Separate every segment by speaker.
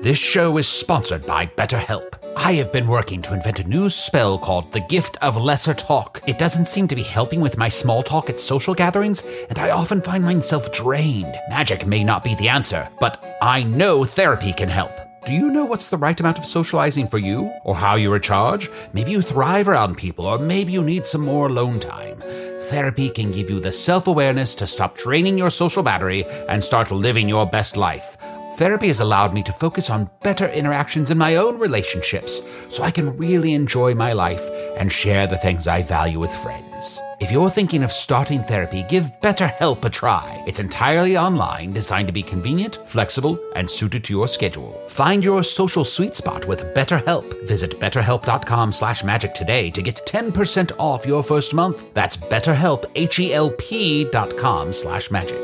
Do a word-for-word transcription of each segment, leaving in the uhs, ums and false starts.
Speaker 1: This show is sponsored by BetterHelp. I have been working to invent a new spell called the Gift of Lesser Talk. It doesn't seem to be helping with my small talk at social gatherings, and I often find myself drained. Magic may not be the answer, but I know therapy can help. Do you know what's the right amount of socializing for you? Or how you recharge? Maybe you thrive around people, or maybe you need some more alone time. Therapy can give you the self-awareness to stop draining your social battery and start living your best life. Therapy has allowed me to focus on better interactions in my own relationships, so I can really enjoy my life and share the things I value with friends. If you're thinking of starting therapy, give BetterHelp a try. It's entirely online, designed to be convenient, flexible, and suited to your schedule. Find your social sweet spot with BetterHelp. Visit betterhelp.com slash magic today to get ten percent off your first month. That's BetterHelp, H-E-L-P dot com slash magic.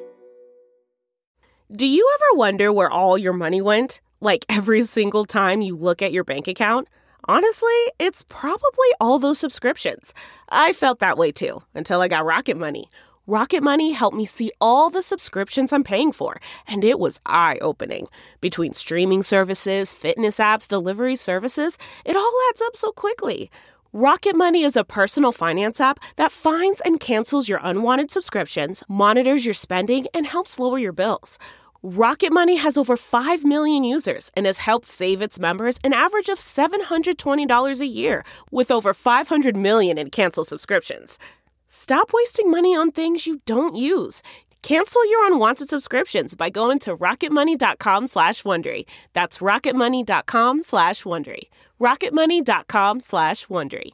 Speaker 2: Do you ever wonder where all your money went? Like every single time you look at your bank account? Honestly, it's probably all those subscriptions. I felt that way too, until I got Rocket Money. Rocket Money helped me see all the subscriptions I'm paying for, and it was eye-opening. Between streaming services, fitness apps, delivery services, it all adds up so quickly. Rocket Money is a personal finance app that finds and cancels your unwanted subscriptions, monitors your spending, and helps lower your bills. Rocket Money has over five million users and has helped save its members an average of seven hundred twenty dollars a year, with over five hundred million in canceled subscriptions. Stop wasting money on things you don't use. Cancel your unwanted subscriptions by going to rocketmoney.com slash Wondery. That's rocketmoney.com slash Wondery. rocketmoney.com slash Wondery.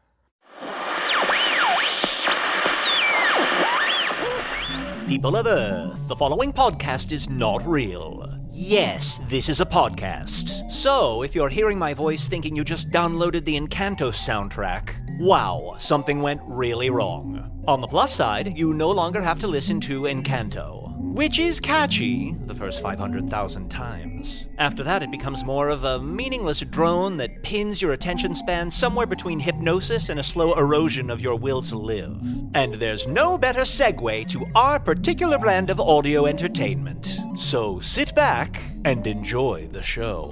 Speaker 3: People of Earth, the following podcast is not real. Yes, this is a podcast. So, if you're hearing my voice thinking you just downloaded the Encanto soundtrack, wow, something went really wrong. On the plus side, you no longer have to listen to Encanto, which is catchy the first five hundred thousand times. After that, it becomes more of a meaningless drone that pins your attention span somewhere between hypnosis and a slow erosion of your will to live. And there's no better segue to our particular brand of audio entertainment. So sit back and enjoy the show.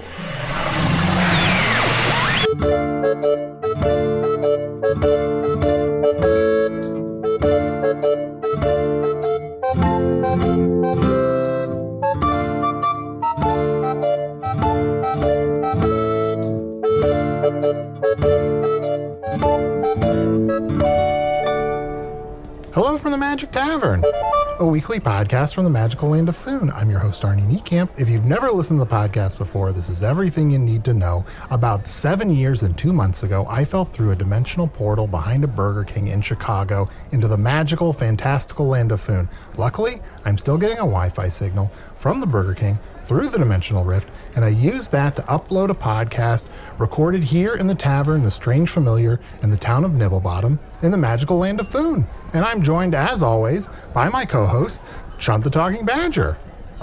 Speaker 4: Hello from the Magic Tavern, a weekly podcast from the magical land of Foon. I'm your host, Arnie Niekamp. If you've never listened to the podcast before, this is everything you need to know. About seven years and two months ago, I fell through a dimensional portal behind a Burger King in Chicago into the magical, fantastical land of Foon. Luckily, I'm still getting a Wi-Fi signal from the Burger King through the dimensional rift, and I used that to upload a podcast recorded here in the tavern, the Strange Familiar, in the town of Nibblebottom, in the magical land of Foon. And I'm joined, as always, by my co-host, Chunt the Talking Badger.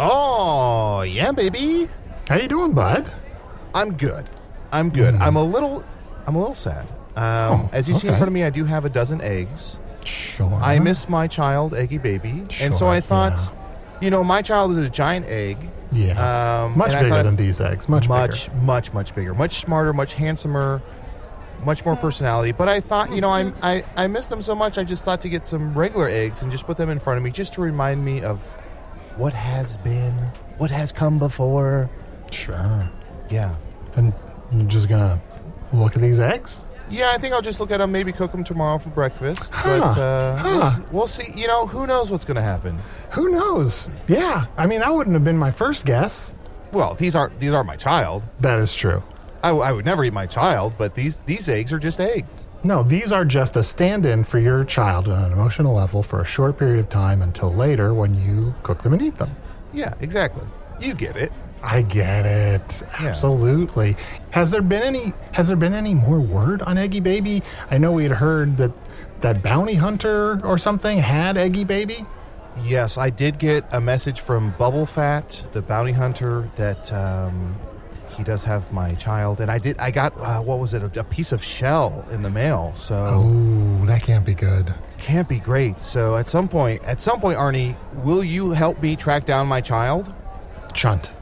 Speaker 5: Oh, yeah, baby.
Speaker 4: How you doing, bud?
Speaker 5: I'm good. I'm good. Mm. I'm a little, I'm a little sad. Um,
Speaker 4: oh,
Speaker 5: as you
Speaker 4: okay.
Speaker 5: see in front of me, I do have a dozen eggs.
Speaker 4: Sure.
Speaker 5: I miss my child, Eggy Baby,
Speaker 4: sure,
Speaker 5: and so I thought,
Speaker 4: yeah.
Speaker 5: you know, my child is a giant egg.
Speaker 4: Yeah.
Speaker 5: Um,
Speaker 4: much bigger than these eggs. Much,
Speaker 5: much,
Speaker 4: bigger.
Speaker 5: much, much bigger. Much smarter. Much handsomer. Much more personality. But I thought, you know, I'm, I I miss them so much. I just thought to get some regular eggs and just put them in front of me, just to remind me of what has been, what has come before.
Speaker 4: Sure.
Speaker 5: Yeah.
Speaker 4: And you're just gonna look at these eggs?
Speaker 5: Yeah, I think I'll just look at them, maybe cook them tomorrow for breakfast.
Speaker 4: Huh.
Speaker 5: But uh,
Speaker 4: Huh.
Speaker 5: we'll, we'll see. You know, who knows what's going to happen?
Speaker 4: Who knows? Yeah. I mean, that wouldn't have been my first guess.
Speaker 5: Well, these aren't these aren't my child.
Speaker 4: That is true.
Speaker 5: I, I would never eat my child, but these, these eggs are just eggs.
Speaker 4: No, these are just a stand-in for your child on an emotional level for a short period of time until later when you cook them and eat them.
Speaker 5: Yeah, exactly. You get it.
Speaker 4: I get it.
Speaker 5: Yeah.
Speaker 4: Absolutely. Has there been any has there been any more word on Eggy Baby? I know we had heard that that Bounty Hunter or something had Eggy Baby.
Speaker 5: Yes, I did get a message from Bubble Fat, the bounty hunter, that um, he does have my child, and I did. I got uh, what was it? A, a piece of shell in the mail. So
Speaker 4: oh, that can't be good.
Speaker 5: Can't be great. So at some point, at some point, Arnie, will you help me track down my child?
Speaker 4: Chunt,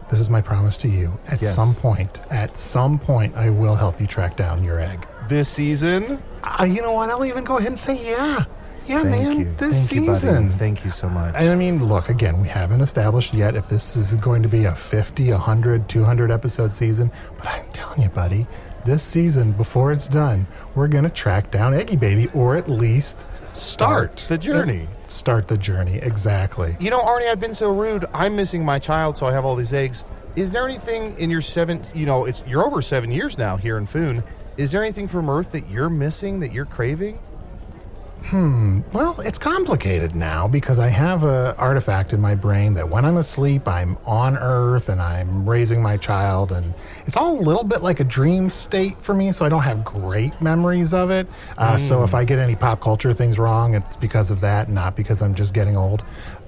Speaker 4: this is my promise to you. At
Speaker 5: Yes.
Speaker 4: some point, at some point, I will help you track down your egg.
Speaker 5: This season?
Speaker 4: Uh, you know what? I'll even go ahead and say yeah. Yeah,
Speaker 5: Thank
Speaker 4: man,
Speaker 5: you.
Speaker 4: this
Speaker 5: Thank you,
Speaker 4: season.
Speaker 5: buddy. Thank you so much.
Speaker 4: And I mean, look, again, we haven't established yet if this is going to be a fifty, one hundred, two hundred episode season. But I'm telling you, buddy, this season, before it's done, we're going to track down Eggy Baby, or at least start
Speaker 5: the journey.
Speaker 4: Start the journey, exactly.
Speaker 5: You know, Arnie, I've been so rude. I'm missing my child, so I have all these eggs. Is there anything in your seven, you know, it's you're over seven years now here in Foon. Is there anything from Earth that you're missing, that you're craving?
Speaker 4: Hmm. Well, it's complicated now because I have a artifact in my brain that when I'm asleep, I'm on Earth and I'm raising my child, and it's all a little bit like a dream state for me, so I don't have great memories of it. Uh, mm. So if I get any pop culture things wrong, it's because of that, not because I'm just getting old.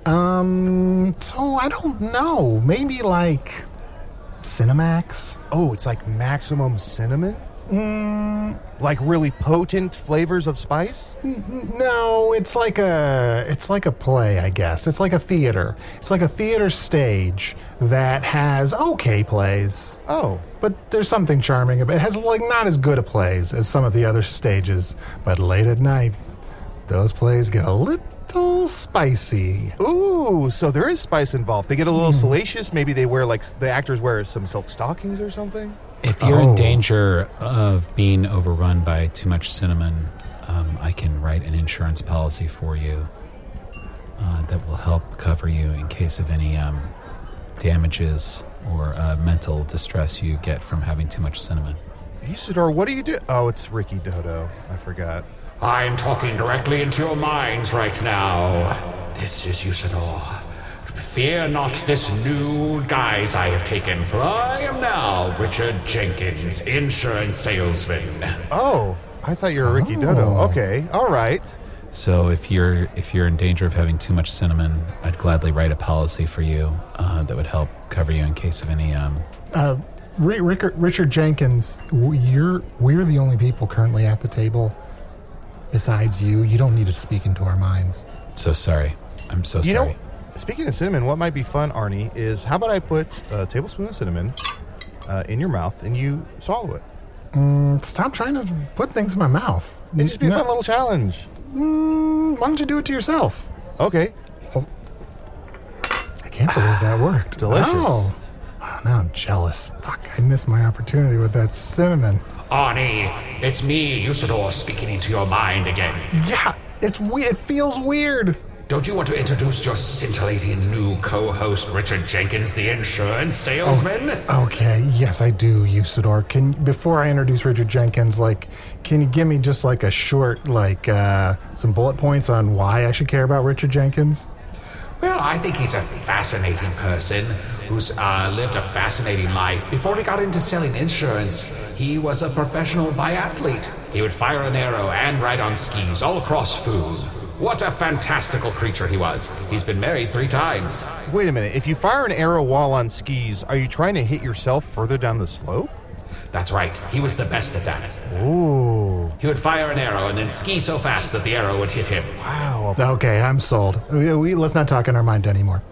Speaker 4: Um. So I don't know. Maybe like Cinemax.
Speaker 5: Oh, it's like maximum cinnamon? Mm. Like really potent flavors of spice?
Speaker 4: No, it's like a it's like a play, I guess. It's like a theater. It's like a theater stage that has okay plays.
Speaker 5: Oh,
Speaker 4: but there's something charming about it. It has like not as good a plays as some of the other stages, but late at night, those plays get a little spicy.
Speaker 5: Ooh, so there is spice involved. They get a little mm. salacious. Maybe they wear like the actors wear some silk stockings or something.
Speaker 1: If you're
Speaker 4: Oh.
Speaker 1: in danger of being overrun by too much cinnamon, um, I can write an insurance policy for you uh, that will help cover you in case of any um, damages or uh, mental distress you get from having too much cinnamon.
Speaker 5: Usador, what do you do? Oh, it's Ricky Dodo. I forgot.
Speaker 6: I'm talking directly into your minds right now. This is Usador. Fear not this new guise I have taken, for I am now Richard Jenkins, insurance salesman.
Speaker 5: Oh, I thought you were Ricky oh. Dodo. Okay, all right.
Speaker 1: So if you're if you're in danger of having too much cinnamon, I'd gladly write a policy for you uh, that would help cover you in case of any. Um...
Speaker 4: Uh, Richard, Richard Jenkins, you're we're the only people currently at the table. Besides you, you don't need to speak into our minds.
Speaker 1: So sorry. I'm so
Speaker 5: you
Speaker 1: sorry.
Speaker 5: Know, speaking of cinnamon, what might be fun, Arnie, is how about I put a tablespoon of cinnamon uh, in your mouth and you swallow it?
Speaker 4: Mm, stop trying to put things in my mouth.
Speaker 5: It'd just be no. a fun little challenge.
Speaker 4: Mm, why don't you do it to yourself?
Speaker 5: Okay.
Speaker 4: Oh. I can't believe that worked.
Speaker 5: Delicious.
Speaker 4: Oh. oh, now I'm jealous. Fuck, I missed my opportunity with that cinnamon.
Speaker 6: Arnie, it's me, Usador, speaking into your mind again.
Speaker 4: Yeah, it's we- it feels weird.
Speaker 6: Don't you want to introduce your scintillating new co-host, Richard Jenkins, the insurance salesman?
Speaker 4: Oh, okay, yes, I do, Usador. Can before I introduce Richard Jenkins, like, can you give me just like a short, like, uh, some bullet points on why I should care about Richard Jenkins?
Speaker 6: Well, I think he's a fascinating person who's uh, lived a fascinating life. Before he got into selling insurance, he was a professional biathlete. He would fire an arrow and ride on skis all across Foon. What a fantastical creature he was. He's been married three times.
Speaker 5: Wait a minute. If you fire an arrow while on skis, are you trying to hit yourself further down the slope?
Speaker 6: That's right. He was the best at that.
Speaker 5: Ooh.
Speaker 6: He would fire an arrow and then ski so fast that the arrow would hit him.
Speaker 5: Wow.
Speaker 4: Okay, I'm sold. We, we, let's not talk in our mind anymore.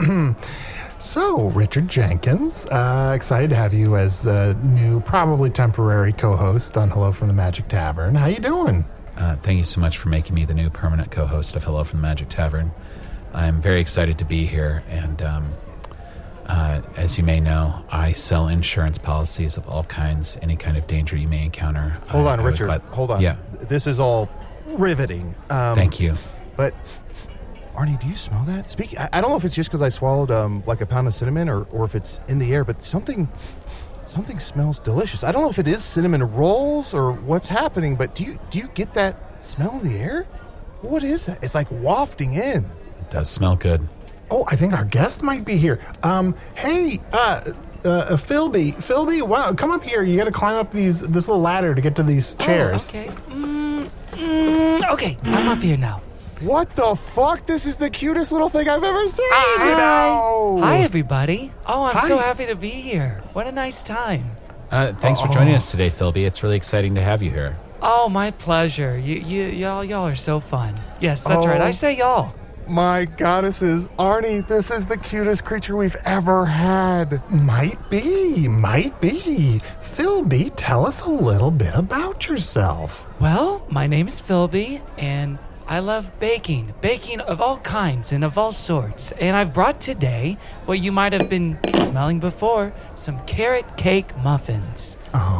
Speaker 4: So, Richard Jenkins, uh, excited to have you as a new, probably temporary co-host on Hello from the Magic Tavern. How you doing?
Speaker 1: Uh, thank you so much for making me the new permanent co-host of Hello from the Magic Tavern. I'm very excited to be here, and um, uh, as you may know, I sell insurance policies of all kinds, any kind of danger you may encounter.
Speaker 5: Hold
Speaker 1: I,
Speaker 5: on,
Speaker 1: I
Speaker 5: Richard.
Speaker 1: glad-
Speaker 5: Hold on.
Speaker 1: Yeah.
Speaker 5: This is all riveting. Um,
Speaker 1: Thank you.
Speaker 5: But, Arnie, do you smell that? Speak. I, I don't know if it's just because I swallowed um, like a pound of cinnamon or, or if it's in the air, but something... Something smells delicious. I don't know if it is cinnamon rolls or what's happening, but do you do you get that smell in the air? What is that? It's like wafting in.
Speaker 1: It does smell good.
Speaker 4: Oh, I think our guest might be here. Um, hey, uh, uh, Philby, Philby, wow, come up here. You got to climb up these this little ladder to get to these chairs.
Speaker 7: Oh, okay. Mm, mm, okay, I'm up here now.
Speaker 5: What the fuck? This is the cutest little thing I've ever seen.
Speaker 7: Hi.
Speaker 5: You know?
Speaker 7: Hi, everybody. Oh, I'm
Speaker 4: Hi.
Speaker 7: so happy to be here. What a nice time.
Speaker 1: Uh, thanks for joining us today, Philby. It's really exciting to have you here.
Speaker 7: Oh, my pleasure. You, you, y'all, y'all are so fun. Yes, that's right. I say y'all.
Speaker 5: my goddesses. Arnie, this is the cutest creature we've ever had.
Speaker 4: Might be, might be. Philby, tell us a little bit about yourself.
Speaker 7: Well, my name is Philby, and I love baking. Baking of all kinds and of all sorts. And I've brought today what you might have been smelling before, some carrot cake muffins.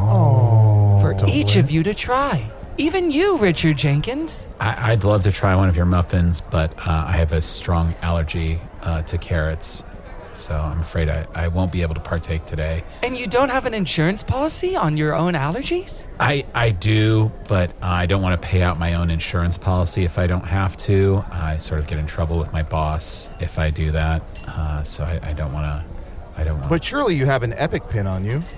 Speaker 4: Oh.
Speaker 7: For
Speaker 4: deli-
Speaker 7: each of you to try. Even you, Richard Jenkins.
Speaker 1: I, I'd love to try one of your muffins, but uh, I have a strong allergy uh, to carrots, so I'm afraid I, I won't be able to partake today.
Speaker 7: And you don't have an insurance policy on your own allergies?
Speaker 1: I, I do, but uh, I don't want to pay out my own insurance policy if I don't have to. I sort of get in trouble with my boss if I do that, uh, so I, I don't want to. I don't want.
Speaker 5: But surely you have an epic pin on you.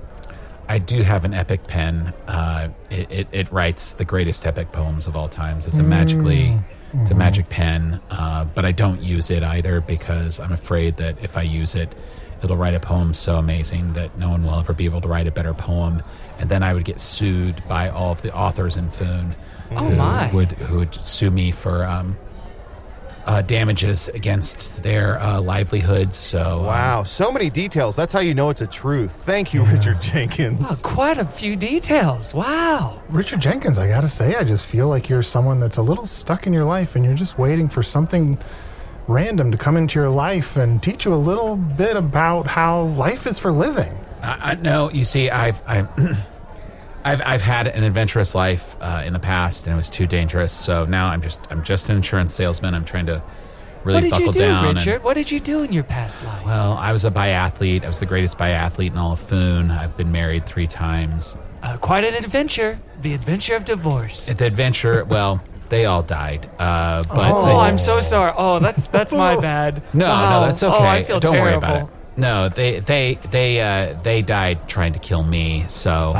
Speaker 1: I do have an epic pen. Uh, it, it, it writes the greatest epic poems of all times. It's a magically, mm-hmm. it's a magic pen, uh, but I don't use it either because I'm afraid that if I use it, it'll write a poem so amazing that no one will ever be able to write a better poem, and then I would get sued by all of the authors in Foon.
Speaker 7: Oh
Speaker 1: who
Speaker 7: my!
Speaker 1: Would who would sue me for um, uh, damages against their uh, livelihoods. So um,
Speaker 5: wow, so many details. That's how you know it's a truth. Thank you, Richard Jenkins.
Speaker 7: Oh, quite a few details. Wow.
Speaker 4: Richard Jenkins, I gotta say, I just feel like you're someone that's a little stuck in your life and you're just waiting for something random to come into your life and teach you a little bit about how life is for living.
Speaker 1: I, I no, you see, I've I've I've I've had an adventurous life uh, in the past, and it was too dangerous. So now I'm just I'm just an insurance salesman. I'm trying to really
Speaker 7: what did
Speaker 1: buckle
Speaker 7: you do,
Speaker 1: down.
Speaker 7: Richard?
Speaker 1: And,
Speaker 7: what did you do in your past life?
Speaker 1: well, I was a biathlete. I was the greatest biathlete in all of Foon. I've been married three times.
Speaker 7: Uh, quite an adventure. The adventure of divorce.
Speaker 1: The adventure, well, they all died. Uh, but
Speaker 7: Oh,
Speaker 1: they,
Speaker 7: I'm so sorry. Oh, that's that's my bad.
Speaker 1: no,
Speaker 7: Wow.
Speaker 1: no, that's okay.
Speaker 7: Oh, I feel
Speaker 1: Don't
Speaker 7: terrible.
Speaker 1: worry about it. No, they they they uh, they died trying to kill me. So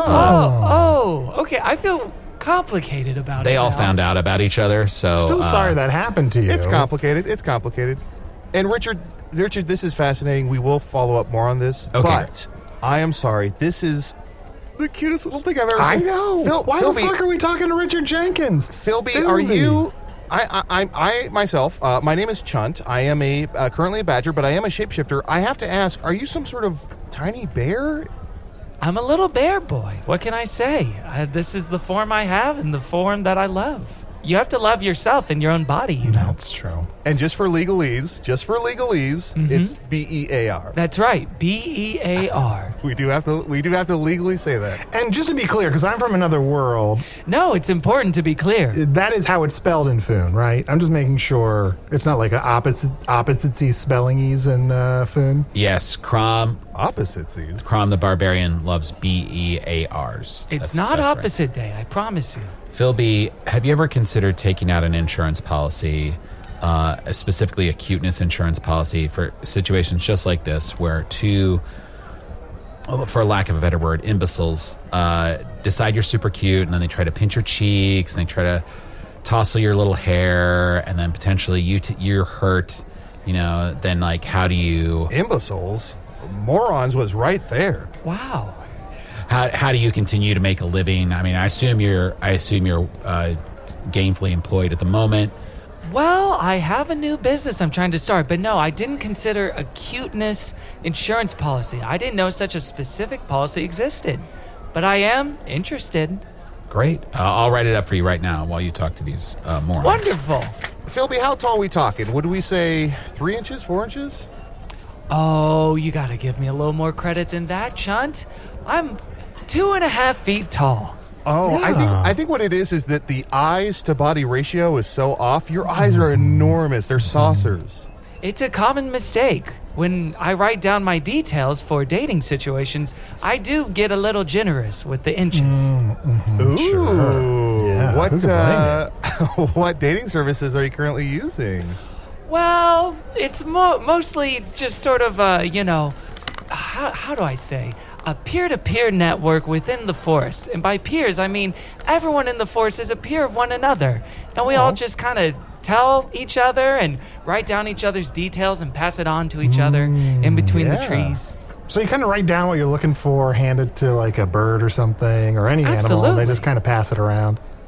Speaker 7: Oh, oh, okay. I feel complicated about it.
Speaker 1: they all
Speaker 7: now.
Speaker 1: found out about each other. So
Speaker 4: Still
Speaker 1: uh,
Speaker 4: sorry that happened to you.
Speaker 5: It's complicated. It's complicated. And Richard, Richard, this is fascinating. We will follow up more on this.
Speaker 1: Okay.
Speaker 5: But I am sorry. This is the cutest little thing I've ever
Speaker 4: I
Speaker 5: seen.
Speaker 4: know.
Speaker 5: Phil,
Speaker 4: Why
Speaker 5: Philby,
Speaker 4: the fuck are we talking to Richard Jenkins?
Speaker 5: Philby,
Speaker 4: Philby.
Speaker 5: are you? I, I, I, I myself, uh, my name is Chunt. I am a uh, currently a badger, but I am a shapeshifter. I have to ask: are you some sort of tiny bear?
Speaker 7: I'm a little bear boy. What can I say? Uh, this is the form I have and the form that I love. You have to love yourself and your own body. You know?
Speaker 4: That's true.
Speaker 5: And just for legalese, just for legalese,
Speaker 7: Mm-hmm.
Speaker 5: it's B E A R.
Speaker 7: That's right. B E A R.
Speaker 5: We do have to. We do have to legally say that.
Speaker 4: And just to be clear, because I'm from another world,
Speaker 7: No, it's important to be clear.
Speaker 4: that is how it's spelled in Foon, right? I'm just making sure it's not like an opposite opposite-y spelling-ease in uh, Foon.
Speaker 1: yes, Crom
Speaker 5: Opposite seas.
Speaker 1: Crom the Barbarian loves B E A Rs.
Speaker 7: It's
Speaker 1: That's-
Speaker 7: not
Speaker 1: that's right.
Speaker 7: opposite day, I promise you.
Speaker 1: Philby, have you ever considered taking out an insurance policy, uh, specifically a cuteness insurance policy for situations just like this, where two, well, for lack of a better word, imbeciles uh, decide you're super cute, and then they try to pinch your cheeks, and they try to tousle your little hair, and then potentially you t- you're hurt. You know, then like, how do you
Speaker 5: Imbeciles. Morons was right there.
Speaker 7: Wow.
Speaker 1: how how do you continue to make a living? I mean, I assume you're I assume you're uh, gainfully employed at the moment.
Speaker 7: Well, I have a new business I'm trying to start, but no, I didn't consider a cuteness insurance policy. I didn't know such a specific policy existed, but I am interested.
Speaker 1: Great. Uh, I'll write it up for you right now while you talk to these uh, morons.
Speaker 7: Wonderful.
Speaker 5: Philby, how tall are we talking? Would we say three inches, four inches?
Speaker 7: Oh, you gotta give me a little more credit than that, Chunt. I'm two and a half feet tall.
Speaker 5: Oh, I think I think what it is is that the eyes to body ratio is so off. Your eyes are enormous. They're saucers.
Speaker 7: It's a common mistake. When I write down my details for dating situations, I do get a little generous with the inches.
Speaker 5: Ooh.
Speaker 4: Yeah, who
Speaker 5: what
Speaker 4: could blame
Speaker 5: uh, what dating services are you currently using?
Speaker 7: Well, it's mo- mostly just sort of a, you know, how, how do I say? A peer-to-peer network within the forest. And by peers, I mean everyone in the forest is a peer of one another. And we all just kind of tell each other and write down each other's details and pass it on to each other in between the
Speaker 5: yeah.
Speaker 7: trees.
Speaker 4: So you kind of write down what you're looking for, hand it to like a bird or something, or any animal, and
Speaker 7: Absolutely.
Speaker 4: they just kind of pass it around.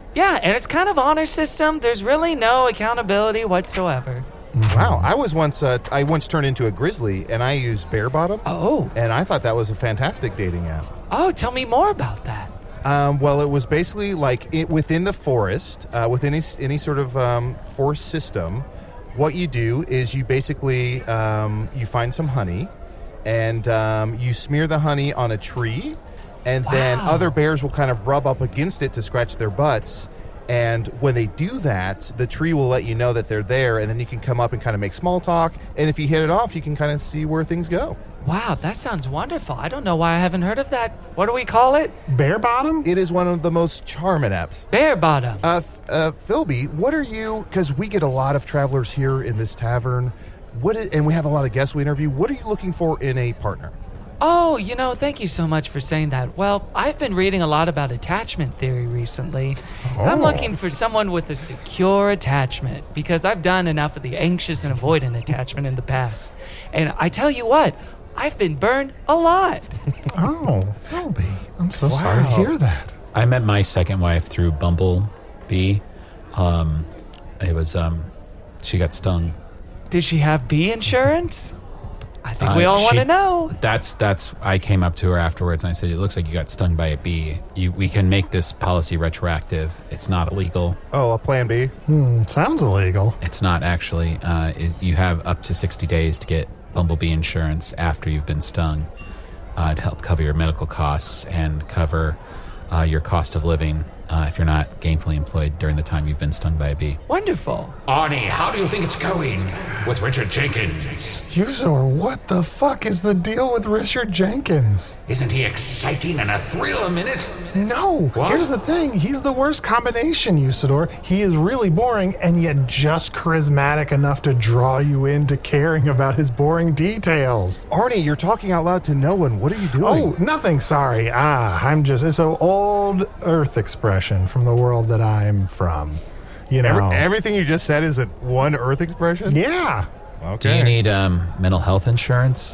Speaker 7: Yeah, and it's kind of honor system. There's really no accountability whatsoever.
Speaker 5: Wow, I was once uh, I once turned into a grizzly, and I used Bear Bottom.
Speaker 7: Oh.
Speaker 5: And I thought that was a fantastic dating app.
Speaker 7: Oh, tell me more about that.
Speaker 5: Um, well, it was basically like it, within the forest, uh, within any, any sort of um, forest system. What you do is you basically um, you find some honey, and um, you smear the honey on a tree, and wow. then other bears will kind of rub up against it to scratch their butts. And when they do that, the tree will let you know that they're there, and then you can come up and kind of make small talk. And if you hit it off, you can kind of see where things go.
Speaker 7: Wow, that sounds wonderful. I don't know why I haven't heard of that. What do we call it?
Speaker 4: Bear Bottom?
Speaker 5: It is one of the most charming apps.
Speaker 7: Bear Bottom.
Speaker 5: Uh, uh, Philby, what are you, because we get a lot of travelers here in this tavern, What is, and we have a lot of guests we interview. What are you looking for in a partner?
Speaker 7: Oh, you know, thank you so much for saying that. Well, I've been reading a lot about attachment theory recently.
Speaker 4: Oh.
Speaker 7: And I'm looking for someone with a secure attachment because I've done enough of the anxious and avoidant attachment in the past. And I tell you what, I've been burned a lot.
Speaker 4: Oh, Philby, I'm so
Speaker 5: Wow.
Speaker 4: sorry to hear that.
Speaker 1: I met my second wife through Bumblebee. Um, it was, um, she got stung.
Speaker 7: Did she have bee insurance? I think
Speaker 1: Uh,
Speaker 7: we all want
Speaker 1: she-
Speaker 7: to know.
Speaker 1: That's that's. I came up to her afterwards and I said, "It looks like you got stung by a bee. You, we can make this policy retroactive. It's not illegal.
Speaker 5: Oh, a plan B?
Speaker 4: Hmm, sounds illegal.
Speaker 1: It's not actually. Uh, it, you have up to sixty days to get Bumblebee insurance after you've been stung uh, to help cover your medical costs and cover uh, your cost of living uh, if you're not gainfully employed during the time you've been stung by a bee."
Speaker 7: Wonderful.
Speaker 6: Arnie, how do you think it's going with Richard Jenkins?
Speaker 4: Usador, what the fuck is the deal with Richard Jenkins?
Speaker 6: Isn't he exciting and a thrill a minute?
Speaker 4: No,
Speaker 6: What?
Speaker 4: here's the thing. He's the worst combination, Usador. He is really boring and yet just charismatic enough to draw you into caring about his boring details.
Speaker 5: Arnie, you're talking out loud to no one. What are you doing?
Speaker 4: Oh, nothing, sorry. Ah, I'm just, it's an old Earth expression from the world that I'm from. You know.
Speaker 5: Every, everything you just said is a one Earth expression?
Speaker 4: Yeah.
Speaker 5: Okay.
Speaker 1: Do you need um, mental health insurance?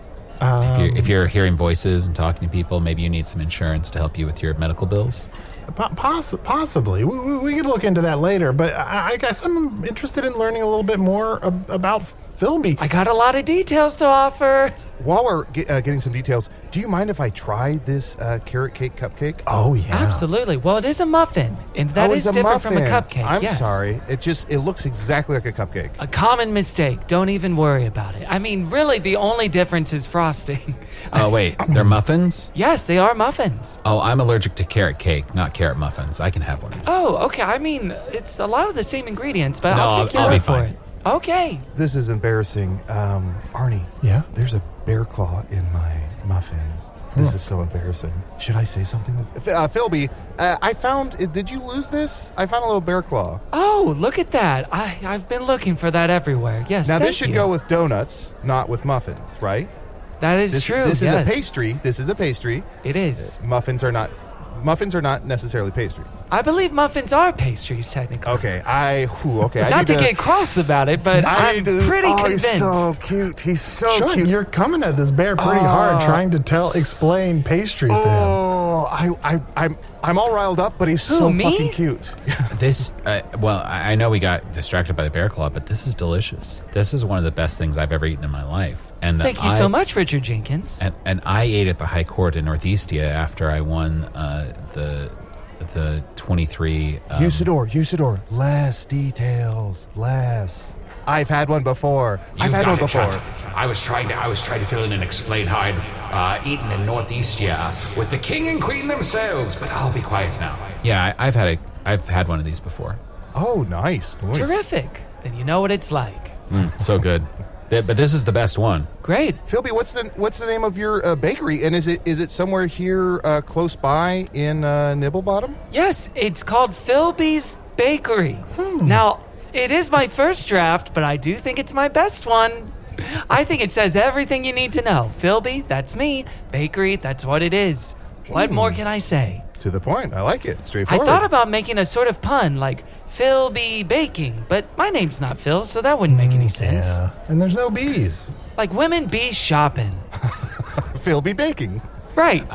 Speaker 4: Um,
Speaker 1: if, you're, if you're hearing voices and talking to people, maybe you need some insurance to help you with your medical bills.
Speaker 4: Po- poss- possibly. We, we, we could look into that later, but I, I guess I'm interested in learning a little bit more ab- about Philby.
Speaker 7: I got a lot of details to offer.
Speaker 5: While we're get, uh, getting some details, do you mind if I try this uh, carrot cake cupcake?
Speaker 4: Oh, yeah.
Speaker 7: Absolutely. Well, it is a muffin, and that
Speaker 5: oh,
Speaker 7: is
Speaker 5: it's a
Speaker 7: different from a
Speaker 5: muffin.
Speaker 7: cupcake.
Speaker 5: I'm
Speaker 7: yes.
Speaker 5: sorry. It just, it looks exactly like a cupcake.
Speaker 7: A common mistake. Don't even worry about it. I mean, really, the only difference is frosting.
Speaker 1: Oh, wait, they're muffins?
Speaker 7: Yes, they are muffins.
Speaker 1: Oh, I'm allergic to carrot cake, not carrot muffins. I can have one.
Speaker 7: Oh, okay. I mean, it's a lot of the same ingredients, but
Speaker 1: No,
Speaker 7: I'll take your
Speaker 1: I'll be
Speaker 7: word for
Speaker 1: fine.
Speaker 7: it. Okay.
Speaker 5: This is embarrassing. Um, Arnie.
Speaker 4: Yeah?
Speaker 5: There's a bear claw in my muffin. This is so embarrassing. Should I say something? Uh, Philby, uh, I found, uh, did you lose this? I found a little bear claw.
Speaker 7: Oh, look at that. I, I've been looking for that everywhere. Yes,
Speaker 5: Now,
Speaker 7: thank
Speaker 5: this should
Speaker 7: you.
Speaker 5: go with donuts, not with muffins, right?
Speaker 7: That is
Speaker 5: This,
Speaker 7: true.
Speaker 5: this
Speaker 7: yes.
Speaker 5: is a pastry. This is a pastry.
Speaker 7: It is.
Speaker 5: Muffins are not, muffins are not necessarily pastry.
Speaker 7: I believe muffins are pastries, technically.
Speaker 5: Okay, I, whew, okay. I
Speaker 7: Not
Speaker 5: need
Speaker 7: to get cross about it, but
Speaker 5: I
Speaker 7: I'm
Speaker 5: need to-
Speaker 7: pretty
Speaker 5: oh,
Speaker 7: convinced.
Speaker 5: He's so cute. He's so
Speaker 4: Sean,
Speaker 5: cute.
Speaker 4: you're coming at this bear pretty hard, trying to tell, explain pastries to him.
Speaker 5: Oh, I, I, I'm, I'm all riled up, but he's
Speaker 7: Who,
Speaker 5: so
Speaker 7: me?
Speaker 5: fucking cute.
Speaker 1: This, uh, well, I I know we got distracted by the bear claw, but this is delicious. This is one of the best things I've ever eaten in my life. And
Speaker 7: Thank you
Speaker 1: I,
Speaker 7: so much, Richard Jenkins.
Speaker 1: And, and I ate at the High Court in Northeastia after I won uh, the the twenty-three. Um,
Speaker 5: Usador, Usador, less details, less. I've had one before. I've
Speaker 6: You've
Speaker 5: had
Speaker 6: got
Speaker 5: one
Speaker 6: it,
Speaker 5: before.
Speaker 6: Chuck. I was trying to I was trying to fill in and explain how I'd uh, eaten in Northeastia with the king and queen themselves, but I'll be quiet now.
Speaker 1: Yeah, I, I've had a I've had one of these before.
Speaker 5: Oh, nice. nice.
Speaker 7: Terrific. Then you know what it's like.
Speaker 1: Mm, so good. Th- But this is the best one.
Speaker 7: Great.
Speaker 5: Philby, what's the what's the name of your uh, bakery, and is it is it somewhere here uh, close by in uh, Nibblebottom?
Speaker 7: Yes, it's called Philby's Bakery.
Speaker 5: Hmm.
Speaker 7: Now, it is my first draft, but I do think it's my best one. I think it says everything you need to know. Philby, that's me. Bakery, that's what it is. What
Speaker 5: Hmm.
Speaker 7: more can I say?
Speaker 5: To the point. I like it.
Speaker 7: I
Speaker 5: Straightforward.
Speaker 7: thought about making a sort of pun like Philby Baking, but my name's not Phil, so that wouldn't make any sense.
Speaker 4: Yeah, and there's no bees.
Speaker 7: Like women be shopping.
Speaker 5: Philby Baking.
Speaker 7: Right.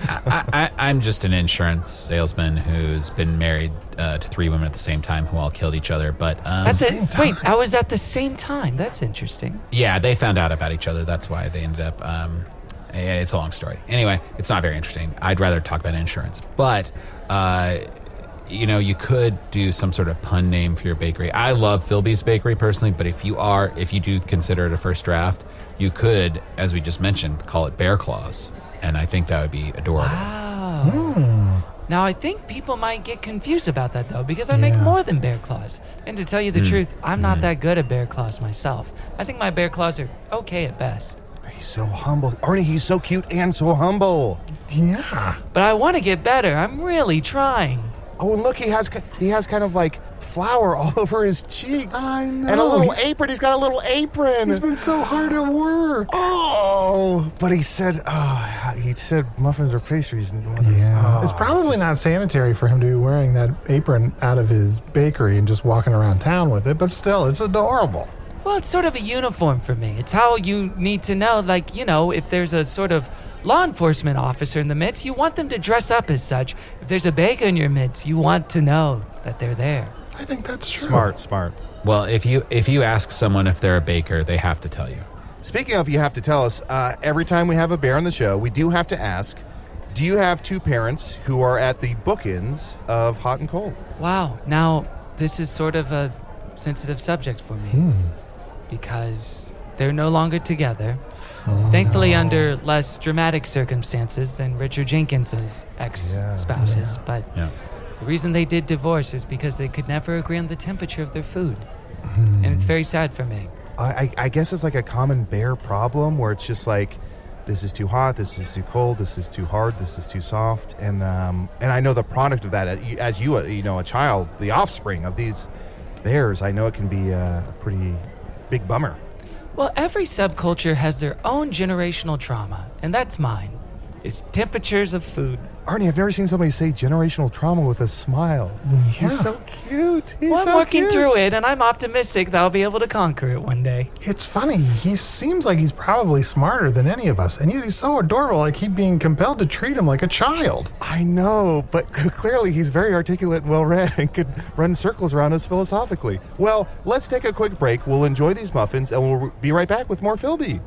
Speaker 1: I, I, I'm just an insurance salesman who's been married uh, to three women at the same time who all killed each other. But um,
Speaker 7: At the, wait, I was at the same time. That's interesting.
Speaker 1: yeah, they found out about each other. That's why they ended up. Um, yeah, it's a long story. Anyway, it's not very interesting. I'd rather talk about insurance. But uh, you know, you could do some sort of pun name for your bakery. I love Philby's Bakery personally, but if you are, if you do consider it a first draft, you could, as we just mentioned, call it Bear Claws, and I think that would be adorable.
Speaker 7: Wow.
Speaker 4: Hmm.
Speaker 7: Now, I think people might get confused about that, though, because I make
Speaker 4: Yeah.
Speaker 7: more than bear claws. And to tell you the truth, I'm not that good at bear claws myself. I think my bear claws are okay at best.
Speaker 5: He's so humble. Arnie, he's so cute and so humble.
Speaker 4: Yeah.
Speaker 7: But I want to get better. I'm really trying.
Speaker 5: Oh, and look, he has he has kind of like flour all over his cheeks.
Speaker 4: I know.
Speaker 5: And a little
Speaker 4: He's-
Speaker 5: apron. He's got a little apron.
Speaker 4: He's been so hard at work.
Speaker 5: Oh, but he said, oh, he said muffins or pastries.
Speaker 4: Yeah.
Speaker 5: Oh,
Speaker 4: It's probably
Speaker 5: just-
Speaker 4: not sanitary for him to be wearing that apron out of his bakery and just walking around town with it, but still, it's adorable.
Speaker 7: Well, it's sort of a uniform for me. It's how you need to know, like, you know, if there's a sort of law enforcement officer in the midst, you want them to dress up as such. If there's a baker in your midst, you want to know that they're there.
Speaker 4: I think that's true.
Speaker 5: Smart, smart.
Speaker 1: Well, if you if you ask someone if they're a baker, they have to tell you.
Speaker 5: Speaking of, you have to tell us, uh, every time we have a bear on the show, we do have to ask, do you have two parents who are at the bookends of hot and cold?
Speaker 7: Wow. Now, this is sort of a sensitive subject for me
Speaker 4: Hmm.
Speaker 7: because they're no longer together. Thankfully, under less dramatic circumstances than Richard Jenkins's ex-spouses.
Speaker 4: Yeah.
Speaker 7: But
Speaker 1: Yeah.
Speaker 7: the reason they did divorce is because they could never agree on the temperature of their food. And it's very sad for me.
Speaker 5: I, I, I guess it's like a common bear problem where it's just like, this is too hot, this is too cold, this is too hard, this is too soft, and um, and I know the product of that, as you you know, a child, the offspring of these bears, I know it can be a pretty big bummer.
Speaker 7: Well, every subculture has their own generational trauma, and that's mine. It's temperatures of food.
Speaker 5: Arnie, I've never seen somebody say generational trauma with a smile. He's so cute. He's
Speaker 7: Well, I'm
Speaker 5: so
Speaker 7: working
Speaker 5: cute.
Speaker 7: through it, and I'm optimistic that I'll be able to conquer it one day.
Speaker 4: It's funny. He seems like he's probably smarter than any of us, and yet he's so adorable. I keep being compelled to treat him like a child.
Speaker 5: I know, but clearly he's very articulate and well-read and could run circles around us philosophically. Well, let's take a quick break. We'll enjoy these muffins, and we'll be right back with more Philby.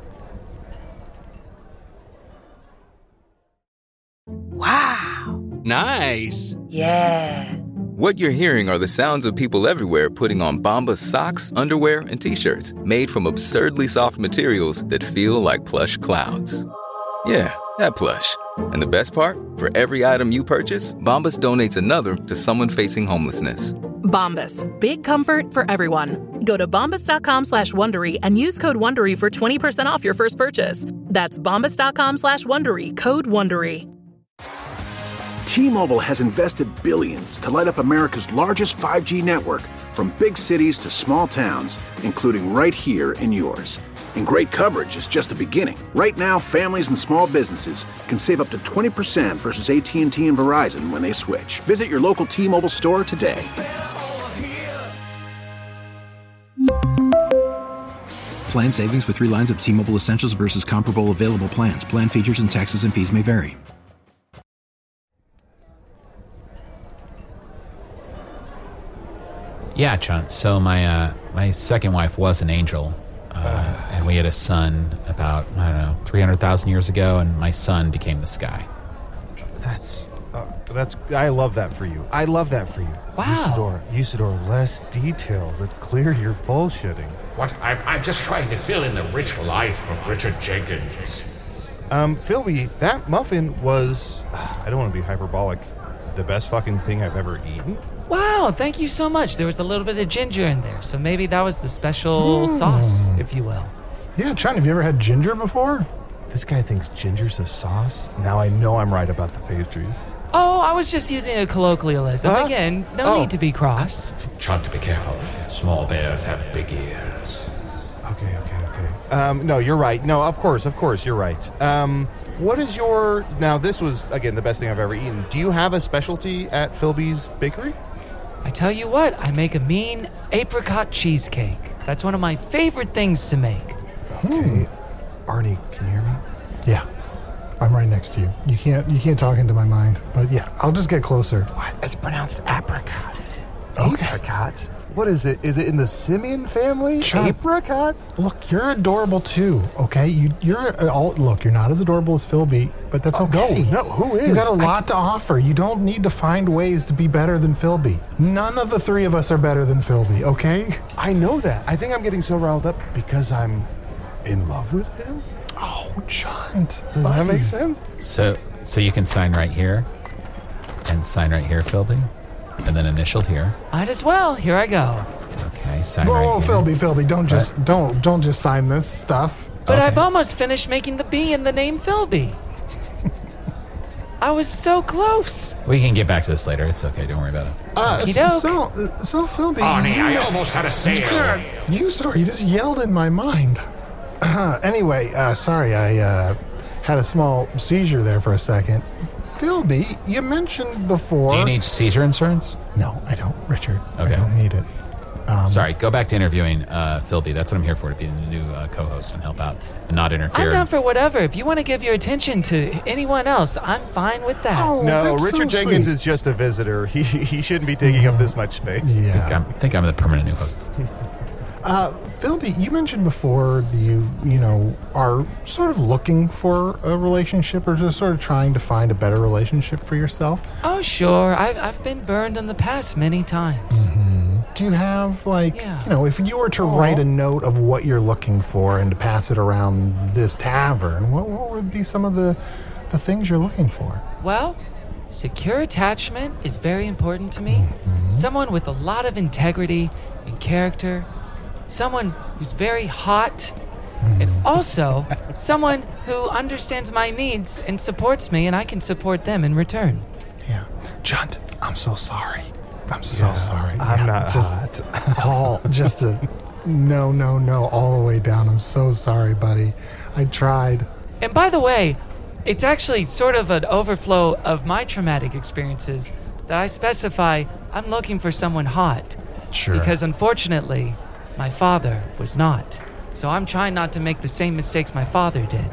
Speaker 8: Wow.
Speaker 9: Nice.
Speaker 8: Yeah.
Speaker 10: What you're hearing are the sounds of people everywhere putting on Bombas socks, underwear, and T-shirts made from absurdly soft materials that feel like plush clouds. Yeah, that plush. And the best part? For every item you purchase, Bombas donates another to someone facing homelessness.
Speaker 11: Bombas. Big comfort for everyone. Go to bombas.com slash Wondery and use code Wondery for twenty percent off your first purchase. That's bombas.com slash Wondery. Code Wondery.
Speaker 12: T-Mobile has invested billions to light up America's largest five G network, from big cities to small towns, including right here in yours. And great coverage is just the beginning. Right now, families and small businesses can save up to twenty percent versus A T and T and Verizon when they switch. Visit your local T-Mobile store today.
Speaker 13: Plan savings with three lines of T-Mobile Essentials versus comparable available plans. Plan features and taxes and fees may vary.
Speaker 1: Yeah, Chunt. So my uh, my second wife was an angel, uh, and we had a son about I don't know three hundred thousand years ago, and my son became the sky.
Speaker 5: That's uh, that's. I love that for you. I love that for you.
Speaker 7: Wow.
Speaker 5: Usador, Usador, less details. It's clear you're bullshitting.
Speaker 6: What? I'm, I'm just trying to fill in the rich life of Richard Jenkins.
Speaker 5: Um, Philby, that muffin was, I don't want to be hyperbolic, the best fucking thing I've ever eaten.
Speaker 7: Wow, thank you so much. There was a little bit of ginger in there, so maybe that was the special
Speaker 4: Mm.
Speaker 7: sauce, if you will.
Speaker 4: Yeah, Chun, have you ever had ginger before?
Speaker 5: This guy thinks ginger's a sauce. Now I know I'm right about the pastries.
Speaker 7: Oh, I was just using a colloquialism.
Speaker 5: Huh?
Speaker 7: Again, no
Speaker 5: Oh.
Speaker 7: need to be cross.
Speaker 6: Chunt, be careful. Small bears have big ears.
Speaker 5: Okay, okay, okay. Um, no, you're right. No, of course, of course, you're right. Um, what is your... Now, this was, again, the best thing I've ever eaten. Do you have a specialty at Philby's Bakery?
Speaker 7: I tell you what, I make a mean apricot cheesecake. That's one of my favorite things to make.
Speaker 5: Okay. Arnie, can you hear me?
Speaker 4: Yeah. I'm right next to you. You can't you can't talk into my mind. But yeah, I'll just get closer.
Speaker 5: What? It's pronounced apricot.
Speaker 4: Okay.
Speaker 5: Apricot? What is it? Is it in the simian family?
Speaker 4: Shut up.
Speaker 5: Apricot?
Speaker 4: Look, you're adorable too, okay? You, you're uh, all, look, you're not as adorable as Philby, but that's
Speaker 5: Oh,
Speaker 4: okay.
Speaker 5: no, no, who is?
Speaker 4: You got a
Speaker 5: I-
Speaker 4: lot to offer. You don't need to find ways to be better than Philby. None of the three of us are better than Philby, okay?
Speaker 5: I know that. I think I'm getting so riled up because I'm in love with him.
Speaker 4: Oh, Chunt.
Speaker 5: Does
Speaker 4: buddy.
Speaker 5: that make sense?
Speaker 1: So, so you can sign right here, and sign right here, Philby, and then initial here.
Speaker 7: Might as well. Here I go.
Speaker 1: Okay, sign
Speaker 4: Whoa,
Speaker 1: right
Speaker 4: whoa,
Speaker 1: here.
Speaker 4: Philby, Philby, don't just don't don't just sign this stuff.
Speaker 7: But
Speaker 1: Okay.
Speaker 7: I've almost finished making the B in the name Philby. I was so close.
Speaker 1: We can get back to this later. It's okay. Don't worry about it.
Speaker 4: Uh,
Speaker 7: Okey-doke.
Speaker 4: so, uh, so Philby,
Speaker 6: Arnie,
Speaker 4: you,
Speaker 6: I almost had a sale.
Speaker 4: you sorry, you just yelled in my mind. anyway, uh, sorry, I uh, had a small seizure there for a second. Philby, you mentioned before.
Speaker 1: Do you need seizure insurance?
Speaker 4: No, I don't, Richard.
Speaker 1: Okay.
Speaker 4: I don't need it. Um,
Speaker 1: Sorry, go back to interviewing uh, Philby. That's what I'm here for, to be the new uh, co-host and help out and not interfere.
Speaker 7: I'm down for whatever. If you want to give your attention to anyone else, I'm fine with that.
Speaker 4: Oh,
Speaker 5: No,
Speaker 4: that's
Speaker 5: Richard
Speaker 4: so
Speaker 5: Jenkins
Speaker 4: sweet.
Speaker 5: is just a visitor. He he shouldn't be taking up this much space.
Speaker 1: I think
Speaker 4: Yeah.
Speaker 1: I'm, I think I'm the permanent new host.
Speaker 4: Uh, Philby, you mentioned before that you, you know, are sort of looking for a relationship or just sort of trying to find a better relationship for yourself.
Speaker 7: Oh, sure. I've, I've been burned in the past many times.
Speaker 4: Do you have, like,
Speaker 7: Yeah.
Speaker 4: you know, if you were to write a note of what you're looking for and to pass it around this tavern, what, what would be some of the, the things you're looking for?
Speaker 7: Well, secure attachment is very important to me. Someone with a lot of integrity and character. Someone who's very hot. And also, someone who understands my needs and supports me, and I can support them in return.
Speaker 4: Yeah. Chunt, I'm so sorry. I'm so sorry.
Speaker 5: I'm
Speaker 4: Yeah,
Speaker 5: not
Speaker 4: just
Speaker 5: hot.
Speaker 4: all, just a no, no, no, all the way down. I'm so sorry, buddy. I tried.
Speaker 7: And by the way, it's actually sort of an overflow of my traumatic experiences that I specify I'm looking for someone hot.
Speaker 4: Sure.
Speaker 7: Because unfortunately, my father was not. So I'm trying not to make the same mistakes my father did.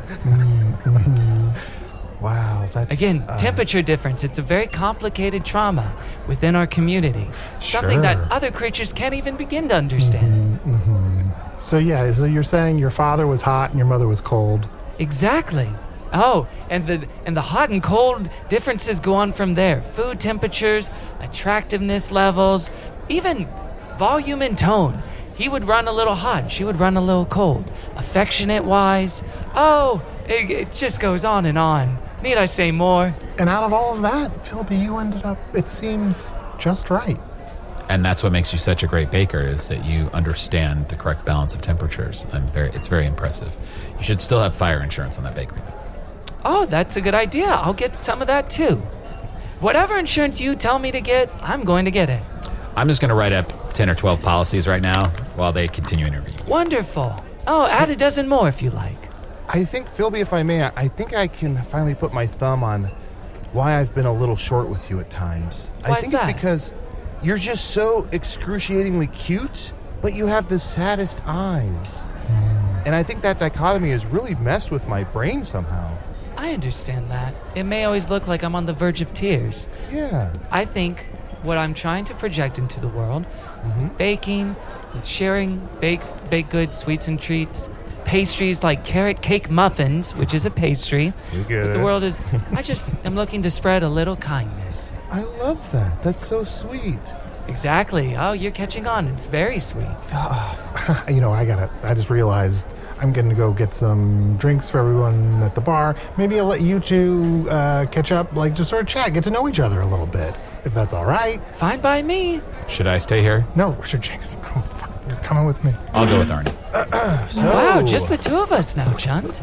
Speaker 5: Wow, that's
Speaker 7: Again,
Speaker 5: uh,
Speaker 7: temperature difference. It's a very complicated trauma within our community. Something that
Speaker 4: Sure.
Speaker 7: other creatures can't even begin to understand.
Speaker 4: So yeah, so you're saying your father was hot and your mother was cold.
Speaker 7: Exactly. Oh, and the and the hot and cold differences go on from there. Food temperatures, attractiveness levels, even volume and tone. He would run a little hot, she would run a little cold. Affectionate wise. Oh, it, it just goes on and on. Need I say more?
Speaker 4: And out of all of that, Philby, you ended up, it seems, just right.
Speaker 1: And that's what makes you such a great baker, is that you understand the correct balance of temperatures. I'm very, it's very impressive. You should still have fire insurance on that bakery.
Speaker 7: Oh, that's a good idea. I'll get some of that too. Whatever insurance you tell me to get, I'm going to get it.
Speaker 1: I'm just going to write up ten or twelve policies right now while they continue interviewing.
Speaker 7: Wonderful. Oh, add a dozen more if you like.
Speaker 5: I think, Philby, if I may, I think I can finally put my thumb on why I've been a little short with you at times. I
Speaker 7: Why's
Speaker 5: think
Speaker 7: that?
Speaker 5: it's because you're just so excruciatingly cute, but you have the saddest eyes. And I think that dichotomy has really messed with my brain somehow.
Speaker 7: I understand that. It may always look like I'm on the verge of tears.
Speaker 5: Yeah.
Speaker 7: I think what I'm trying to project into the world, with baking, with sharing bakes, baked goods, sweets and treats, pastries like carrot cake muffins, which is a pastry.
Speaker 5: You get
Speaker 7: But the
Speaker 5: it.
Speaker 7: world is, I just am looking to spread a little kindness.
Speaker 5: I love that. That's so sweet.
Speaker 7: Exactly. Oh, you're catching on. It's very sweet.
Speaker 4: You know, I gotta, I just realized I'm gonna go get some drinks for everyone at the bar. Maybe I'll let you two uh, catch up, like just sort of chat, get to know each other a little bit, if that's all right.
Speaker 7: Fine by me.
Speaker 1: Should I stay here?
Speaker 4: No, Richard Jenkins, come, fuck, you're coming with me.
Speaker 1: I'll go with Arnie.
Speaker 5: So,
Speaker 7: Wow, just the two of us now, Chunt.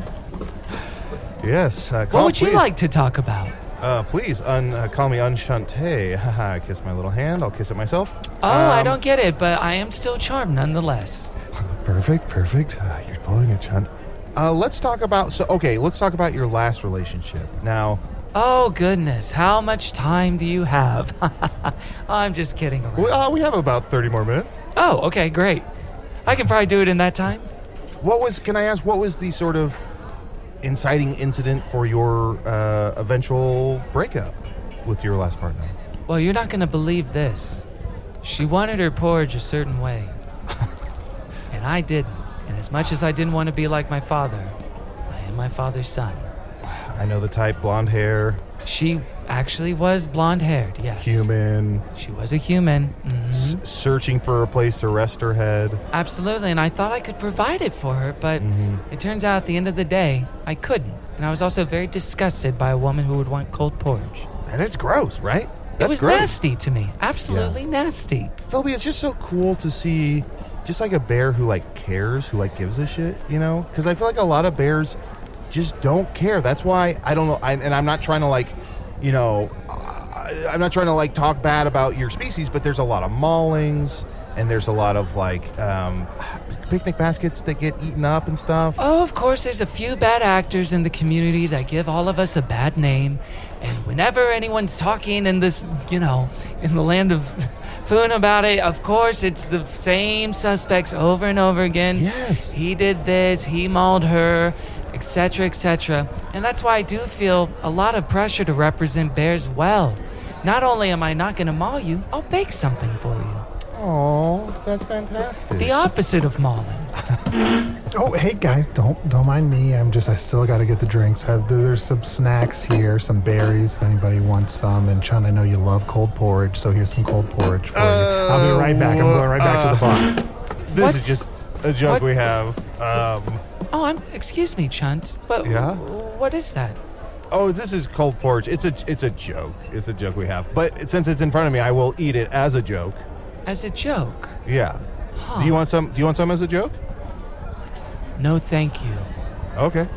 Speaker 5: Yes. Uh,
Speaker 7: What
Speaker 5: call,
Speaker 7: would you
Speaker 5: please.
Speaker 7: like to talk about?
Speaker 5: Uh, please, un, uh, call me Unshante. Haha, kiss my little hand. I'll kiss it myself.
Speaker 7: Oh, I
Speaker 5: Um,
Speaker 7: don't get it, but I am still charmed nonetheless.
Speaker 5: Perfect, perfect. Uh, you're pulling it, Chunt. Uh, let's talk about, so, okay, let's talk about your last relationship. Now,
Speaker 7: Oh, goodness. How much time do you have? I'm just kidding around.
Speaker 5: we, uh, we have about thirty more minutes.
Speaker 7: Oh, okay, great. I can probably do it in that time.
Speaker 5: What was, can I ask, what was the sort of inciting incident for your uh, eventual breakup with your last partner?
Speaker 7: Well, you're not going to believe this. She wanted her porridge a certain way. And I didn't. And as much as I didn't want to be like my father, I am my father's son.
Speaker 5: I know the type, blonde hair.
Speaker 7: She actually was blonde-haired, yes.
Speaker 5: Human.
Speaker 7: She was a human. Mm-hmm.
Speaker 5: S- searching for a place to rest her head.
Speaker 7: Absolutely, and I thought I could provide it for her, but
Speaker 5: mm-hmm.
Speaker 7: it turns out at the end of the day, I couldn't. And I was also very disgusted by a woman who would want cold porridge.
Speaker 5: That is gross, right? That's
Speaker 7: it was
Speaker 5: gross.
Speaker 7: nasty to me. Absolutely yeah. nasty.
Speaker 5: Philby, it's just so cool to see just like a bear who like cares, who like gives a shit, you know? Because I feel like a lot of bears just don't care. That's why I don't know. I, and I'm not trying to like, you know, I, I'm not trying to like talk bad about your species, but there's a lot of maulings and there's a lot of like um, picnic baskets that get eaten up and stuff.
Speaker 7: Oh, of course, there's a few bad actors in the community that give all of us a bad name. And whenever anyone's talking in this, you know, in the land of Foon about it, of course, it's the same suspects over and over again.
Speaker 5: Yes.
Speaker 7: He did this, he mauled her, et cetera, et cetera. And that's why I do feel a lot of pressure to represent bears well. Not only am I not going to maul you, I'll bake something for you.
Speaker 5: Oh, that's fantastic.
Speaker 7: The opposite of mauling.
Speaker 4: Oh, hey guys, don't don't mind me. I'm just I still got to get the drinks. Have there's some snacks here, some berries if anybody wants some. And Chun, I know you love cold porridge, so here's some cold porridge for uh, you. I'll be right back. I'm going right back uh, to the bar.
Speaker 5: This
Speaker 7: What's,
Speaker 5: is just a joke
Speaker 7: what?
Speaker 5: we have. Um,
Speaker 7: oh, I'm. Excuse me, Chunt. But
Speaker 5: yeah.
Speaker 7: What is that?
Speaker 5: Oh, this is cold porridge. It's a it's a joke. It's a joke we have. But since it's in front of me, I will eat it as a joke.
Speaker 7: As a joke?
Speaker 5: Yeah.
Speaker 7: Huh.
Speaker 5: Do you want some? Do you want some as a joke?
Speaker 7: No, thank you.
Speaker 5: Okay.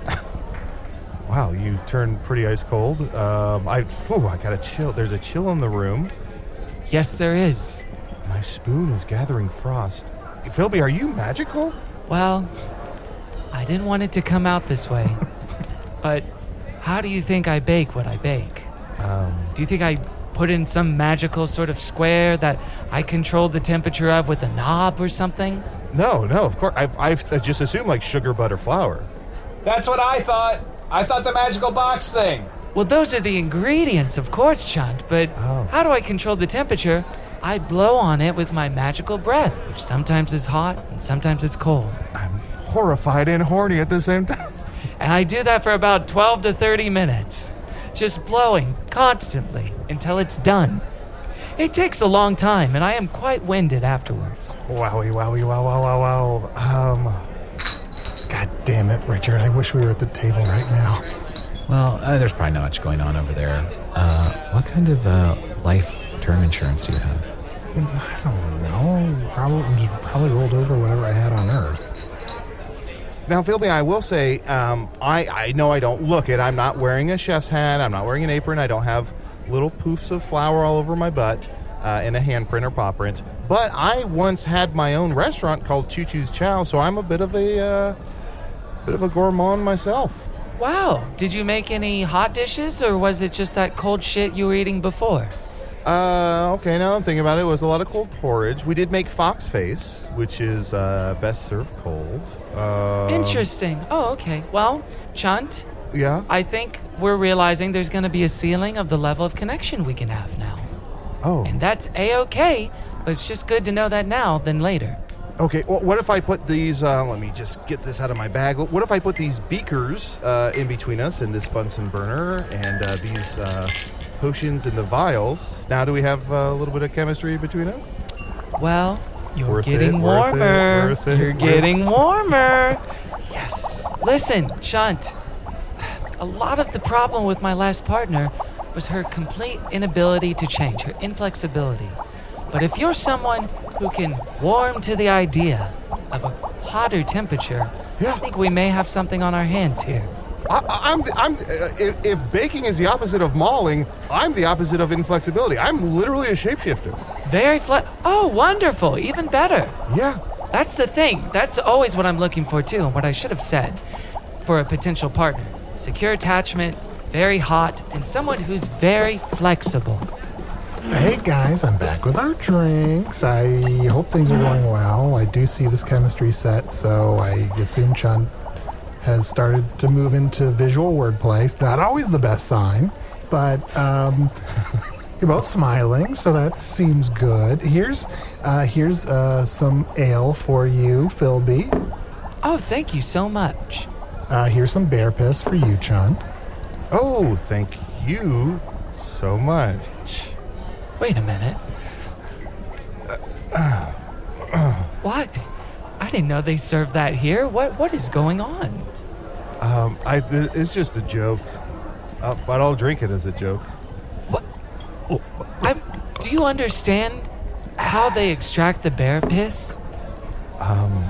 Speaker 5: Wow, you turned pretty ice cold. Um, I, whew, I got a chill. There's a chill in the room.
Speaker 7: Yes, there is.
Speaker 5: My spoon is gathering frost. Philby, are you magical?
Speaker 7: Well, I didn't want it to come out this way. But how do you think I bake what I bake?
Speaker 5: Um,
Speaker 7: do you think I put in some magical sort of square that I control the temperature of with a knob or something?
Speaker 5: No, no, of course. I've, I've just assumed like sugar, butter, flour.
Speaker 6: That's what I thought. I thought the magical box thing.
Speaker 7: Well, those are the ingredients, of course, Chunt, but
Speaker 5: oh.
Speaker 7: how do I control the temperature? I blow on it with my magical breath, which sometimes is hot and sometimes it's cold.
Speaker 5: I'm horrified and horny at the same time.
Speaker 7: And I do that for about twelve to thirty minutes, just blowing constantly until it's done. It takes a long time, and I am quite winded afterwards.
Speaker 5: Wowie, wowie, wow, wow, wow, wow. Um,
Speaker 4: God damn it, Richard. I wish we were at the table right now.
Speaker 1: Well, uh, there's probably not much going on over there. Uh, what kind of uh, life term insurance do you have?
Speaker 4: I don't know. Probably just probably rolled over whatever I had on Earth.
Speaker 5: Now, Philby, I will say, um, I, I know I don't look it. I'm not wearing a chef's hat. I'm not wearing an apron. I don't have little poofs of flour all over my butt uh, in a handprint or paw print. But I once had my own restaurant called Choo Choo's Chow, so I'm a bit of a uh, bit of a gourmand myself.
Speaker 7: Wow. Did you make any hot dishes, or was it just that cold shit you were eating before?
Speaker 5: Uh, okay, now I'm thinking about it. It was a lot of cold porridge. We did make fox face, which is uh, best served cold. Uh,
Speaker 7: Interesting. Oh, okay. Well, Chunt,
Speaker 5: yeah?
Speaker 7: I think we're realizing there's going to be a ceiling of the level of connection we can have now.
Speaker 5: Oh.
Speaker 7: And that's A-okay, but it's just good to know that now than later.
Speaker 5: Okay, well, what if I put these, uh, let me just get this out of my bag. What if I put these beakers uh, in between us and this Bunsen burner and uh, these uh, potions in the vials? Now do we have uh, a little bit of chemistry between us?
Speaker 7: Well, you're
Speaker 5: worth
Speaker 7: getting
Speaker 5: it,
Speaker 7: warmer.
Speaker 5: Worth it, worth it,
Speaker 7: you're getting warmer.
Speaker 5: Yes.
Speaker 7: Listen, Chunt, a lot of the problem with my last partner was her complete inability to change, her inflexibility. But if you're someone who can warm to the idea of a hotter temperature,
Speaker 5: yeah.
Speaker 7: I think we may have something on our hands here.
Speaker 5: I, I'm, I'm, uh, if, if baking is the opposite of mauling, I'm the opposite of inflexibility. I'm literally a shapeshifter.
Speaker 7: Very fle- Oh, wonderful. Even better.
Speaker 5: Yeah.
Speaker 7: That's the thing. That's always what I'm looking for, too, and what I should have said for a potential partner. Secure attachment, very hot, and someone who's very flexible.
Speaker 4: Hey guys, I'm back with our drinks. I hope things are going well. I do see this chemistry set, so I assume Chun has started to move into visual wordplay. Not always the best sign, but um, you're both smiling, so that seems good. Here's uh, here's uh, some ale for you, Philby.
Speaker 7: Oh, thank you so much.
Speaker 4: Uh, here's some bear piss for you, Chunt.
Speaker 5: Oh, thank you so much.
Speaker 7: Wait a minute. What? I didn't know they served that here. What What is going on?
Speaker 5: Um, I th- it's just a joke, uh, but I'll drink it as a joke.
Speaker 7: What? I'm, do you understand how they extract the bear piss?
Speaker 5: Um,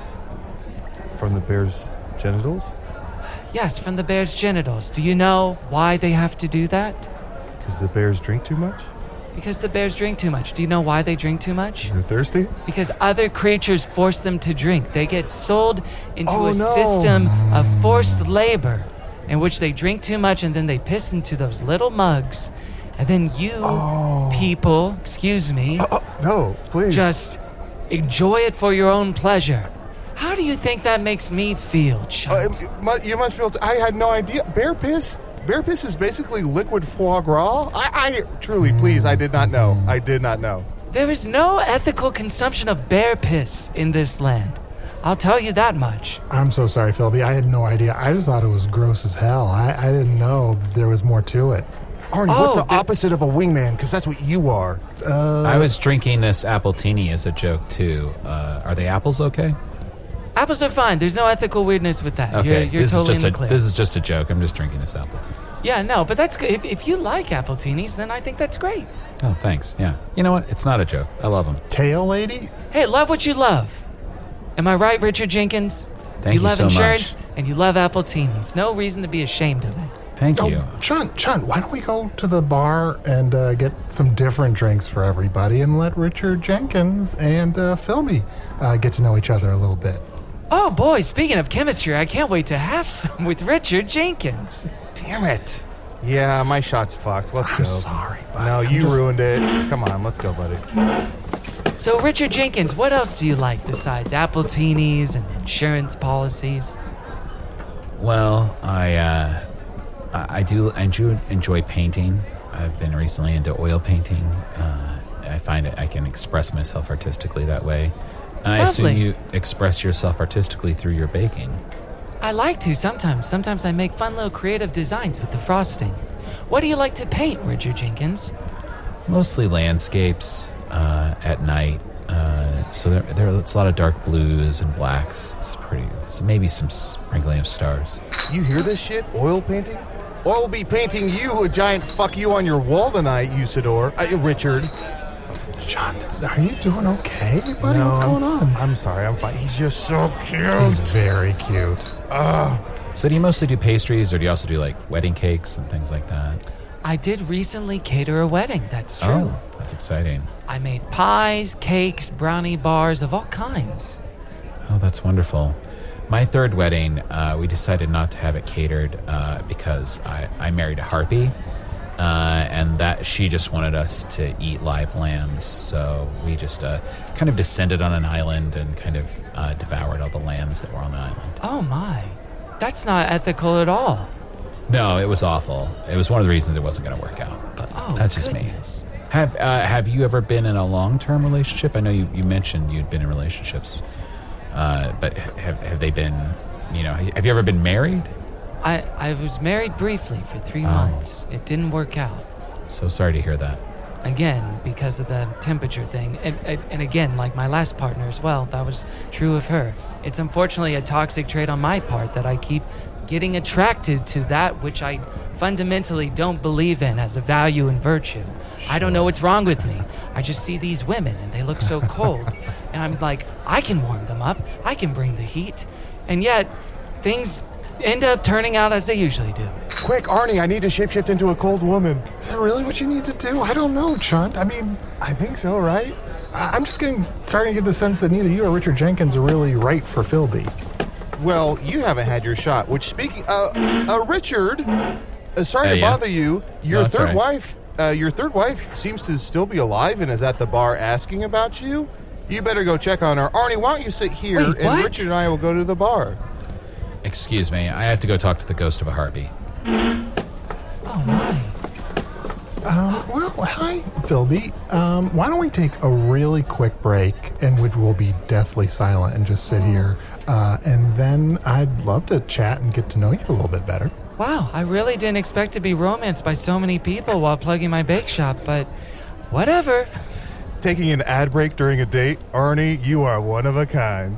Speaker 5: from the bear's genitals?
Speaker 7: Yes, from the bear's genitals. Do you know why they have to do that?
Speaker 5: Because the bears drink too much?
Speaker 7: Because the bears drink too much. Do you know why they drink too much?
Speaker 5: They're thirsty?
Speaker 7: Because other creatures force them to drink. They get sold into
Speaker 5: oh,
Speaker 7: a
Speaker 5: no.
Speaker 7: system of forced labor in which they drink too much and then they piss into those little mugs. And then you
Speaker 5: oh.
Speaker 7: people, excuse me,
Speaker 5: uh, uh, no, please.
Speaker 7: just enjoy it for your own pleasure. How do you think that makes me feel, Chunt?
Speaker 5: Uh, you must be able to, I had no idea. Bear piss? Bear piss is basically liquid foie gras? I, I truly, please, I did not know. I did not know.
Speaker 7: There is no ethical consumption of bear piss in this land. I'll tell you that much.
Speaker 4: I'm so sorry, Philby. I had no idea. I just thought it was gross as hell. I, I didn't know there was more to it.
Speaker 5: Arnie,
Speaker 7: oh,
Speaker 5: what's the
Speaker 7: there-
Speaker 5: opposite of a wingman? Because that's what you are.
Speaker 4: Uh,
Speaker 1: I was drinking this appletini as a joke, too. Uh, are the apples okay?
Speaker 7: Apples are fine. There's no ethical weirdness with that.
Speaker 1: Okay,
Speaker 7: You're, you're
Speaker 1: this,
Speaker 7: totally
Speaker 1: is just
Speaker 7: in the
Speaker 1: a,
Speaker 7: clear.
Speaker 1: this is just a joke. I'm just drinking this apple tea.
Speaker 7: Yeah, no, but that's good. If, if you like appletinis, then I think that's great.
Speaker 1: Oh, thanks. Yeah. You know what? It's not a joke. I love them.
Speaker 4: Tail lady?
Speaker 7: Hey, love what you love. Am I right, Richard Jenkins?
Speaker 1: Thank
Speaker 7: you
Speaker 1: you
Speaker 7: love
Speaker 1: so
Speaker 7: insurance
Speaker 1: much.
Speaker 7: and you love appletinis. No reason to be ashamed of it.
Speaker 1: Thank
Speaker 4: oh,
Speaker 1: you.
Speaker 4: Chunt, Chunt, why don't we go to the bar and uh, get some different drinks for everybody and let Richard Jenkins and uh, Philby uh, get to know each other a little bit?
Speaker 7: Oh, boy, speaking of chemistry, I can't wait to have some with Richard Jenkins.
Speaker 5: Damn it. Yeah, my shot's fucked. Let's
Speaker 4: I'm
Speaker 5: go.
Speaker 4: sorry, buddy.
Speaker 5: No,
Speaker 4: I'm
Speaker 5: you
Speaker 4: just-
Speaker 5: ruined it. Come on, let's go, buddy.
Speaker 7: So, Richard Jenkins, what else do you like besides appletinis and insurance policies?
Speaker 1: Well, I uh, I I do enjoy, enjoy painting. I've been recently into oil painting. Uh, I find it I can express myself artistically that way. And I assume
Speaker 7: Lovely.
Speaker 1: you express yourself artistically through your baking.
Speaker 7: I like to sometimes. Sometimes I make fun little creative designs with the frosting. What do you like to paint, Richard Jenkins?
Speaker 1: Mostly landscapes uh, at night. Uh, so there, there, it's a lot of dark blues and blacks. It's pretty. So maybe some sprinkling of stars.
Speaker 5: You hear this shit? Oil painting? Oil be painting you a giant fuck you on your wall tonight, Usador. Uh, Richard.
Speaker 4: John, are you doing okay, buddy?
Speaker 5: No,
Speaker 4: What's going on?
Speaker 5: I'm sorry, I'm fine. He's just so cute.
Speaker 4: He's very cute.
Speaker 5: Uh,
Speaker 1: So do you mostly do pastries, or do you also do like wedding cakes and things like that?
Speaker 7: I did recently cater a wedding, that's true.
Speaker 1: Oh, that's exciting.
Speaker 7: I made pies, cakes, brownie bars of all kinds.
Speaker 1: Oh, that's wonderful. My third wedding, uh, we decided not to have it catered uh, because I, I married a harpy, uh, and that she just wanted us to eat live lambs. So we just uh, kind of descended on an island and kind of uh, devoured all the lambs that were on the island.
Speaker 7: Oh my, that's not ethical at all.
Speaker 1: No, it was awful. It was one of the reasons it wasn't going to work out. But
Speaker 7: Oh,
Speaker 1: that's just
Speaker 7: goodness.
Speaker 1: me. Have uh, Have you ever been in a long-term relationship? I know you, you mentioned you'd been in relationships, uh, but have have they been? You know, have you ever been married?
Speaker 7: I, I was married briefly for three
Speaker 1: Oh.
Speaker 7: months. It didn't work out.
Speaker 1: So sorry to hear that.
Speaker 7: Again, because of the temperature thing. And, and, and again, like my last partner as well, that was true of her. It's unfortunately a toxic trait on my part that I keep getting attracted to that which I fundamentally don't believe in as a value and virtue. I don't know what's wrong with me. I just see these women and they look so cold. And I'm like, I can warm them up. I can bring the heat. And yet, things end up turning out as they usually do.
Speaker 5: quick, Arnie, I need to shapeshift into a cold woman.
Speaker 4: Is that really what you need to do? I don't know, Chunt. I mean,
Speaker 5: I think so, right?
Speaker 4: I- I'm just getting starting to get the sense that neither you or Richard Jenkins are really right for Philby.
Speaker 5: Well, you haven't had your shot, which speaking... Uh, uh Richard, uh, sorry
Speaker 1: Uh,
Speaker 5: to
Speaker 1: yeah.
Speaker 5: bother you. Your
Speaker 1: No, it's
Speaker 5: third
Speaker 1: all right.
Speaker 5: wife... Uh, your third wife seems to still be alive and is at the bar asking about you. You better go check on her. Arnie, why don't you sit here
Speaker 7: Wait,
Speaker 5: and
Speaker 7: what?
Speaker 5: Richard and I will go to the bar.
Speaker 1: Excuse me, I have to go talk to the ghost of a harpy.
Speaker 7: Oh, my.
Speaker 4: Um, well, hi, Philby. Um, why don't we take a really quick break in which we'll be deathly silent and just sit here, uh, and then I'd love to chat and get to know you a little bit better.
Speaker 7: Wow, I really didn't expect to be romanced by so many people while plugging my bake shop, but whatever.
Speaker 5: Taking an ad break during a date? Arnie, you are one of a kind.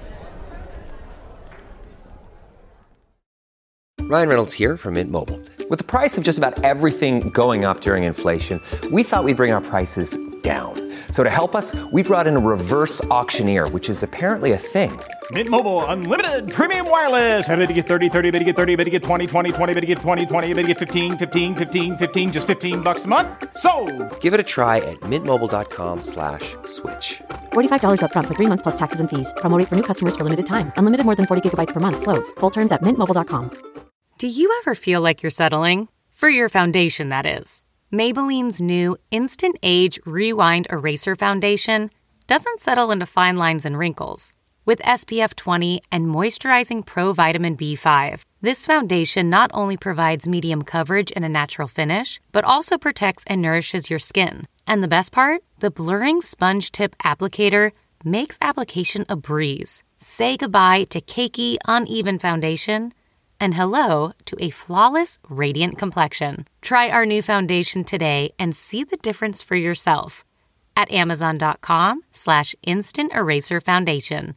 Speaker 9: Ryan Reynolds here from Mint Mobile. With the price of just about everything going up during inflation, we thought we'd bring our prices down. So to help us, we brought in a reverse auctioneer, which is apparently a thing.
Speaker 14: Mint Mobile Unlimited Premium Wireless. How to get thirty, thirty, how to get thirty, how to get twenty, twenty, twenty, how to get twenty, twenty, how to get fifteen, fifteen, fifteen, fifteen, just fifteen bucks a month? Sold!
Speaker 9: Give it a try at mintmobile.com slash switch.
Speaker 15: forty-five dollars up front for three months plus taxes and fees. Promo rate for new customers for limited time. Unlimited more than forty gigabytes per month. Slows full terms at mint mobile dot com.
Speaker 16: Do you ever feel like you're settling? For your foundation, that is. Maybelline's new Instant Age Rewind Eraser Foundation doesn't settle into fine lines and wrinkles. With S P F twenty and moisturizing Pro Vitamin B five, this foundation not only provides medium coverage and a natural finish, but also protects and nourishes your skin. And the best part? The blurring sponge tip applicator makes application a breeze. Say goodbye to cakey, uneven foundation and hello to a flawless, radiant complexion. Try our new foundation today and see the difference for yourself at amazon.com slash instant eraser foundation.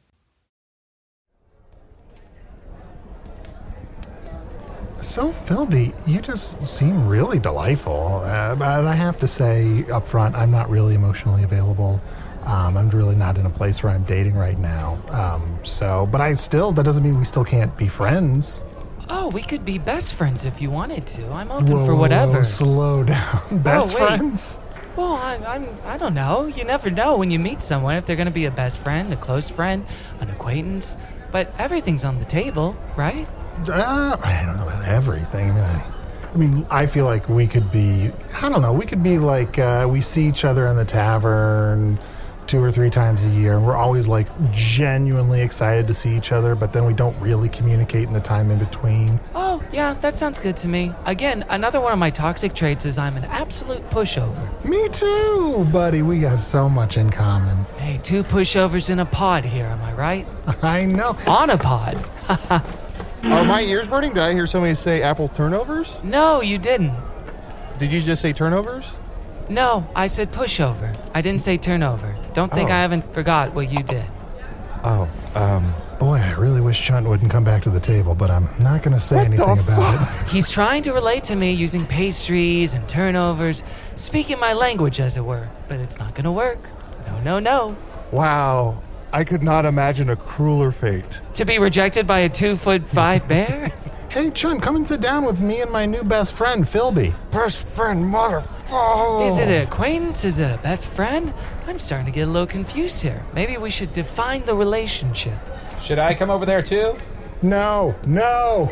Speaker 4: So, Philby, you just seem really delightful. Uh, but I have to say up front, I'm not really emotionally available. Um, I'm really not in a place where I'm dating right now. Um, so, but I still, that doesn't mean we still can't be friends.
Speaker 7: Oh, we could be best friends if you wanted to. I'm open
Speaker 4: whoa,
Speaker 7: for whatever.
Speaker 4: Whoa, slow down. Best
Speaker 7: oh,
Speaker 4: friends?
Speaker 7: Well, I'm, I'm, I don't know. You never know when you meet someone if they're going to be a best friend, a close friend, an acquaintance. But everything's on the table, right?
Speaker 4: Uh, I don't know about everything. I mean, I, I mean, I feel like we could be, I don't know, we could be like, uh, we see each other in the tavern two or three times a year, and we're always like genuinely excited to see each other, but then we don't really communicate in the time in between.
Speaker 7: Oh, yeah, that sounds good to me. Again, another one of my toxic traits is I'm an absolute pushover.
Speaker 4: Me too, buddy. We got so much in common.
Speaker 7: Hey, two pushovers in a pod here, am I right?
Speaker 4: I know.
Speaker 7: On a pod.
Speaker 5: Are my ears burning? Did I hear somebody say apple turnovers?
Speaker 7: No, you didn't.
Speaker 5: Did you just say turnovers?
Speaker 7: No, I said pushover. I didn't say turnover. Don't think
Speaker 5: oh.
Speaker 7: I haven't forgot what you did.
Speaker 5: Oh, um...
Speaker 4: Boy, I really wish Chunt wouldn't come back to the table, but I'm not going to say
Speaker 5: what
Speaker 4: anything about
Speaker 5: fuck?
Speaker 4: it.
Speaker 7: He's trying to relate to me using pastries and turnovers, speaking my language, as it were. But it's not going to work. No, no, no.
Speaker 5: Wow. I could not imagine a crueler fate.
Speaker 7: To be rejected by a two-foot-five bear?
Speaker 4: Hey, Chun, come and sit down with me and my new best friend, Philby.
Speaker 5: Best friend, motherfucker.
Speaker 7: Is it an acquaintance? Is it a best friend? I'm starting to get a little confused here. Maybe we should define the relationship.
Speaker 1: Should I come over there, too?
Speaker 4: No, no.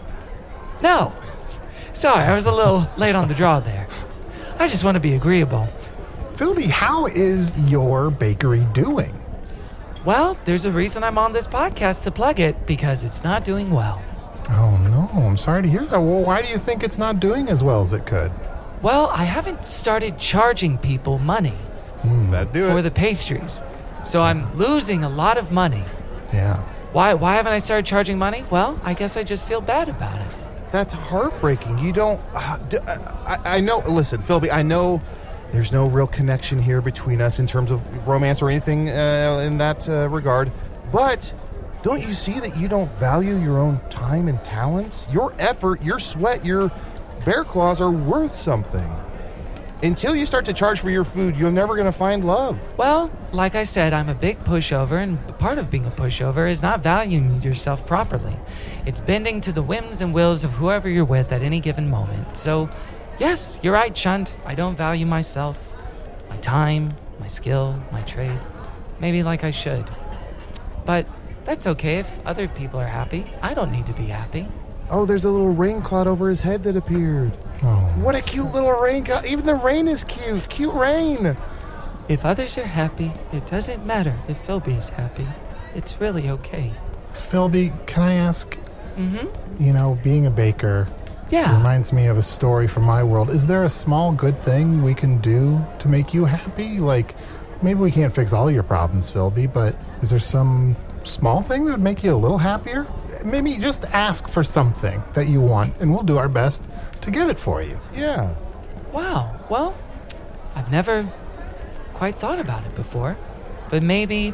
Speaker 7: No. Sorry, I was a little late on the draw there. I just want to be agreeable.
Speaker 4: Philby, how is your bakery doing?
Speaker 7: Well, there's a reason I'm on this podcast to plug it, because it's not doing well.
Speaker 4: Oh, no, I'm sorry to hear that. Well, why do you think it's not doing as well as it could?
Speaker 7: Well, I haven't started charging people money
Speaker 4: hmm.
Speaker 5: That'd do
Speaker 7: for
Speaker 5: it.
Speaker 7: the pastries. So I'm losing a lot of money.
Speaker 4: Yeah.
Speaker 7: Why why haven't I started charging money? Well, I guess I just feel bad about it.
Speaker 5: That's heartbreaking. You don't... Uh, d- I, I know... Listen, Philby, I know there's no real connection here between us in terms of romance or anything uh, in that uh, regard, but... Don't you see that you don't value your own time and talents? Your effort, your sweat, your bear claws are worth something. Until you start to charge for your food, you're never going to find love.
Speaker 7: Well, like I said, I'm a big pushover, and part of being a pushover is not valuing yourself properly. It's bending to the whims and wills of whoever you're with at any given moment. So, yes, you're right, Chunt. I don't value myself, my time, my skill, my trade. Maybe like I should. But... that's okay if other people are happy. I don't need to be happy.
Speaker 5: Oh, there's a little rain cloud over his head that appeared.
Speaker 4: Oh.
Speaker 5: What a cute little rain cloud. Even the rain is cute. Cute rain.
Speaker 7: If others are happy, it doesn't matter if Philby is happy. It's really okay.
Speaker 4: Philby, can I ask,
Speaker 7: Mm-hmm.
Speaker 4: You know, being a baker
Speaker 7: Yeah.
Speaker 4: reminds me of a story from my world. Is there a small good thing we can do to make you happy? Like, maybe we can't fix all your problems, Philby, but is there some small thing that would make you a little happier? Maybe just ask for something that you want, and we'll do our best to get it for you.
Speaker 5: Yeah.
Speaker 7: Wow. Well, I've never quite thought about it before, but maybe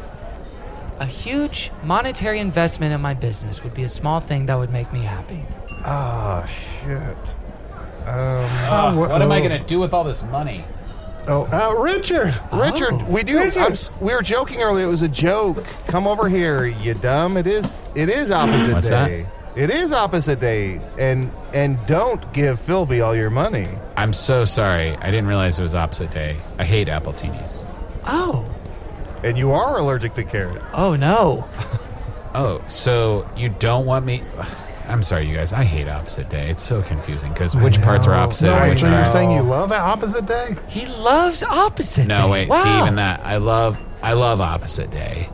Speaker 7: a huge monetary investment in my business would be a small thing that would make me happy.
Speaker 5: Oh, shit. Um,
Speaker 1: Oh, what am I going to do with all this money?
Speaker 4: Oh, uh, Richard!
Speaker 5: Richard, we do. I'm, s- we were joking earlier. It was a joke. Come over here, you dumb. It is. It is opposite
Speaker 1: What's
Speaker 5: day. It is opposite day, and and don't give Philby all your money.
Speaker 1: I'm so sorry. I didn't realize it was opposite day. I hate appletinis.
Speaker 7: Oh.
Speaker 5: And you are allergic to carrots.
Speaker 7: Oh, no.
Speaker 1: Oh, so you don't want me... I'm sorry, you guys. I hate opposite day. It's so confusing because which parts are opposite?
Speaker 4: No,
Speaker 1: and
Speaker 4: wait,
Speaker 1: which
Speaker 4: so you're
Speaker 1: aren't.
Speaker 4: saying you love opposite day?
Speaker 7: He loves opposite day.
Speaker 1: No, wait.
Speaker 7: Wow.
Speaker 1: See, even that. I love. I love opposite day.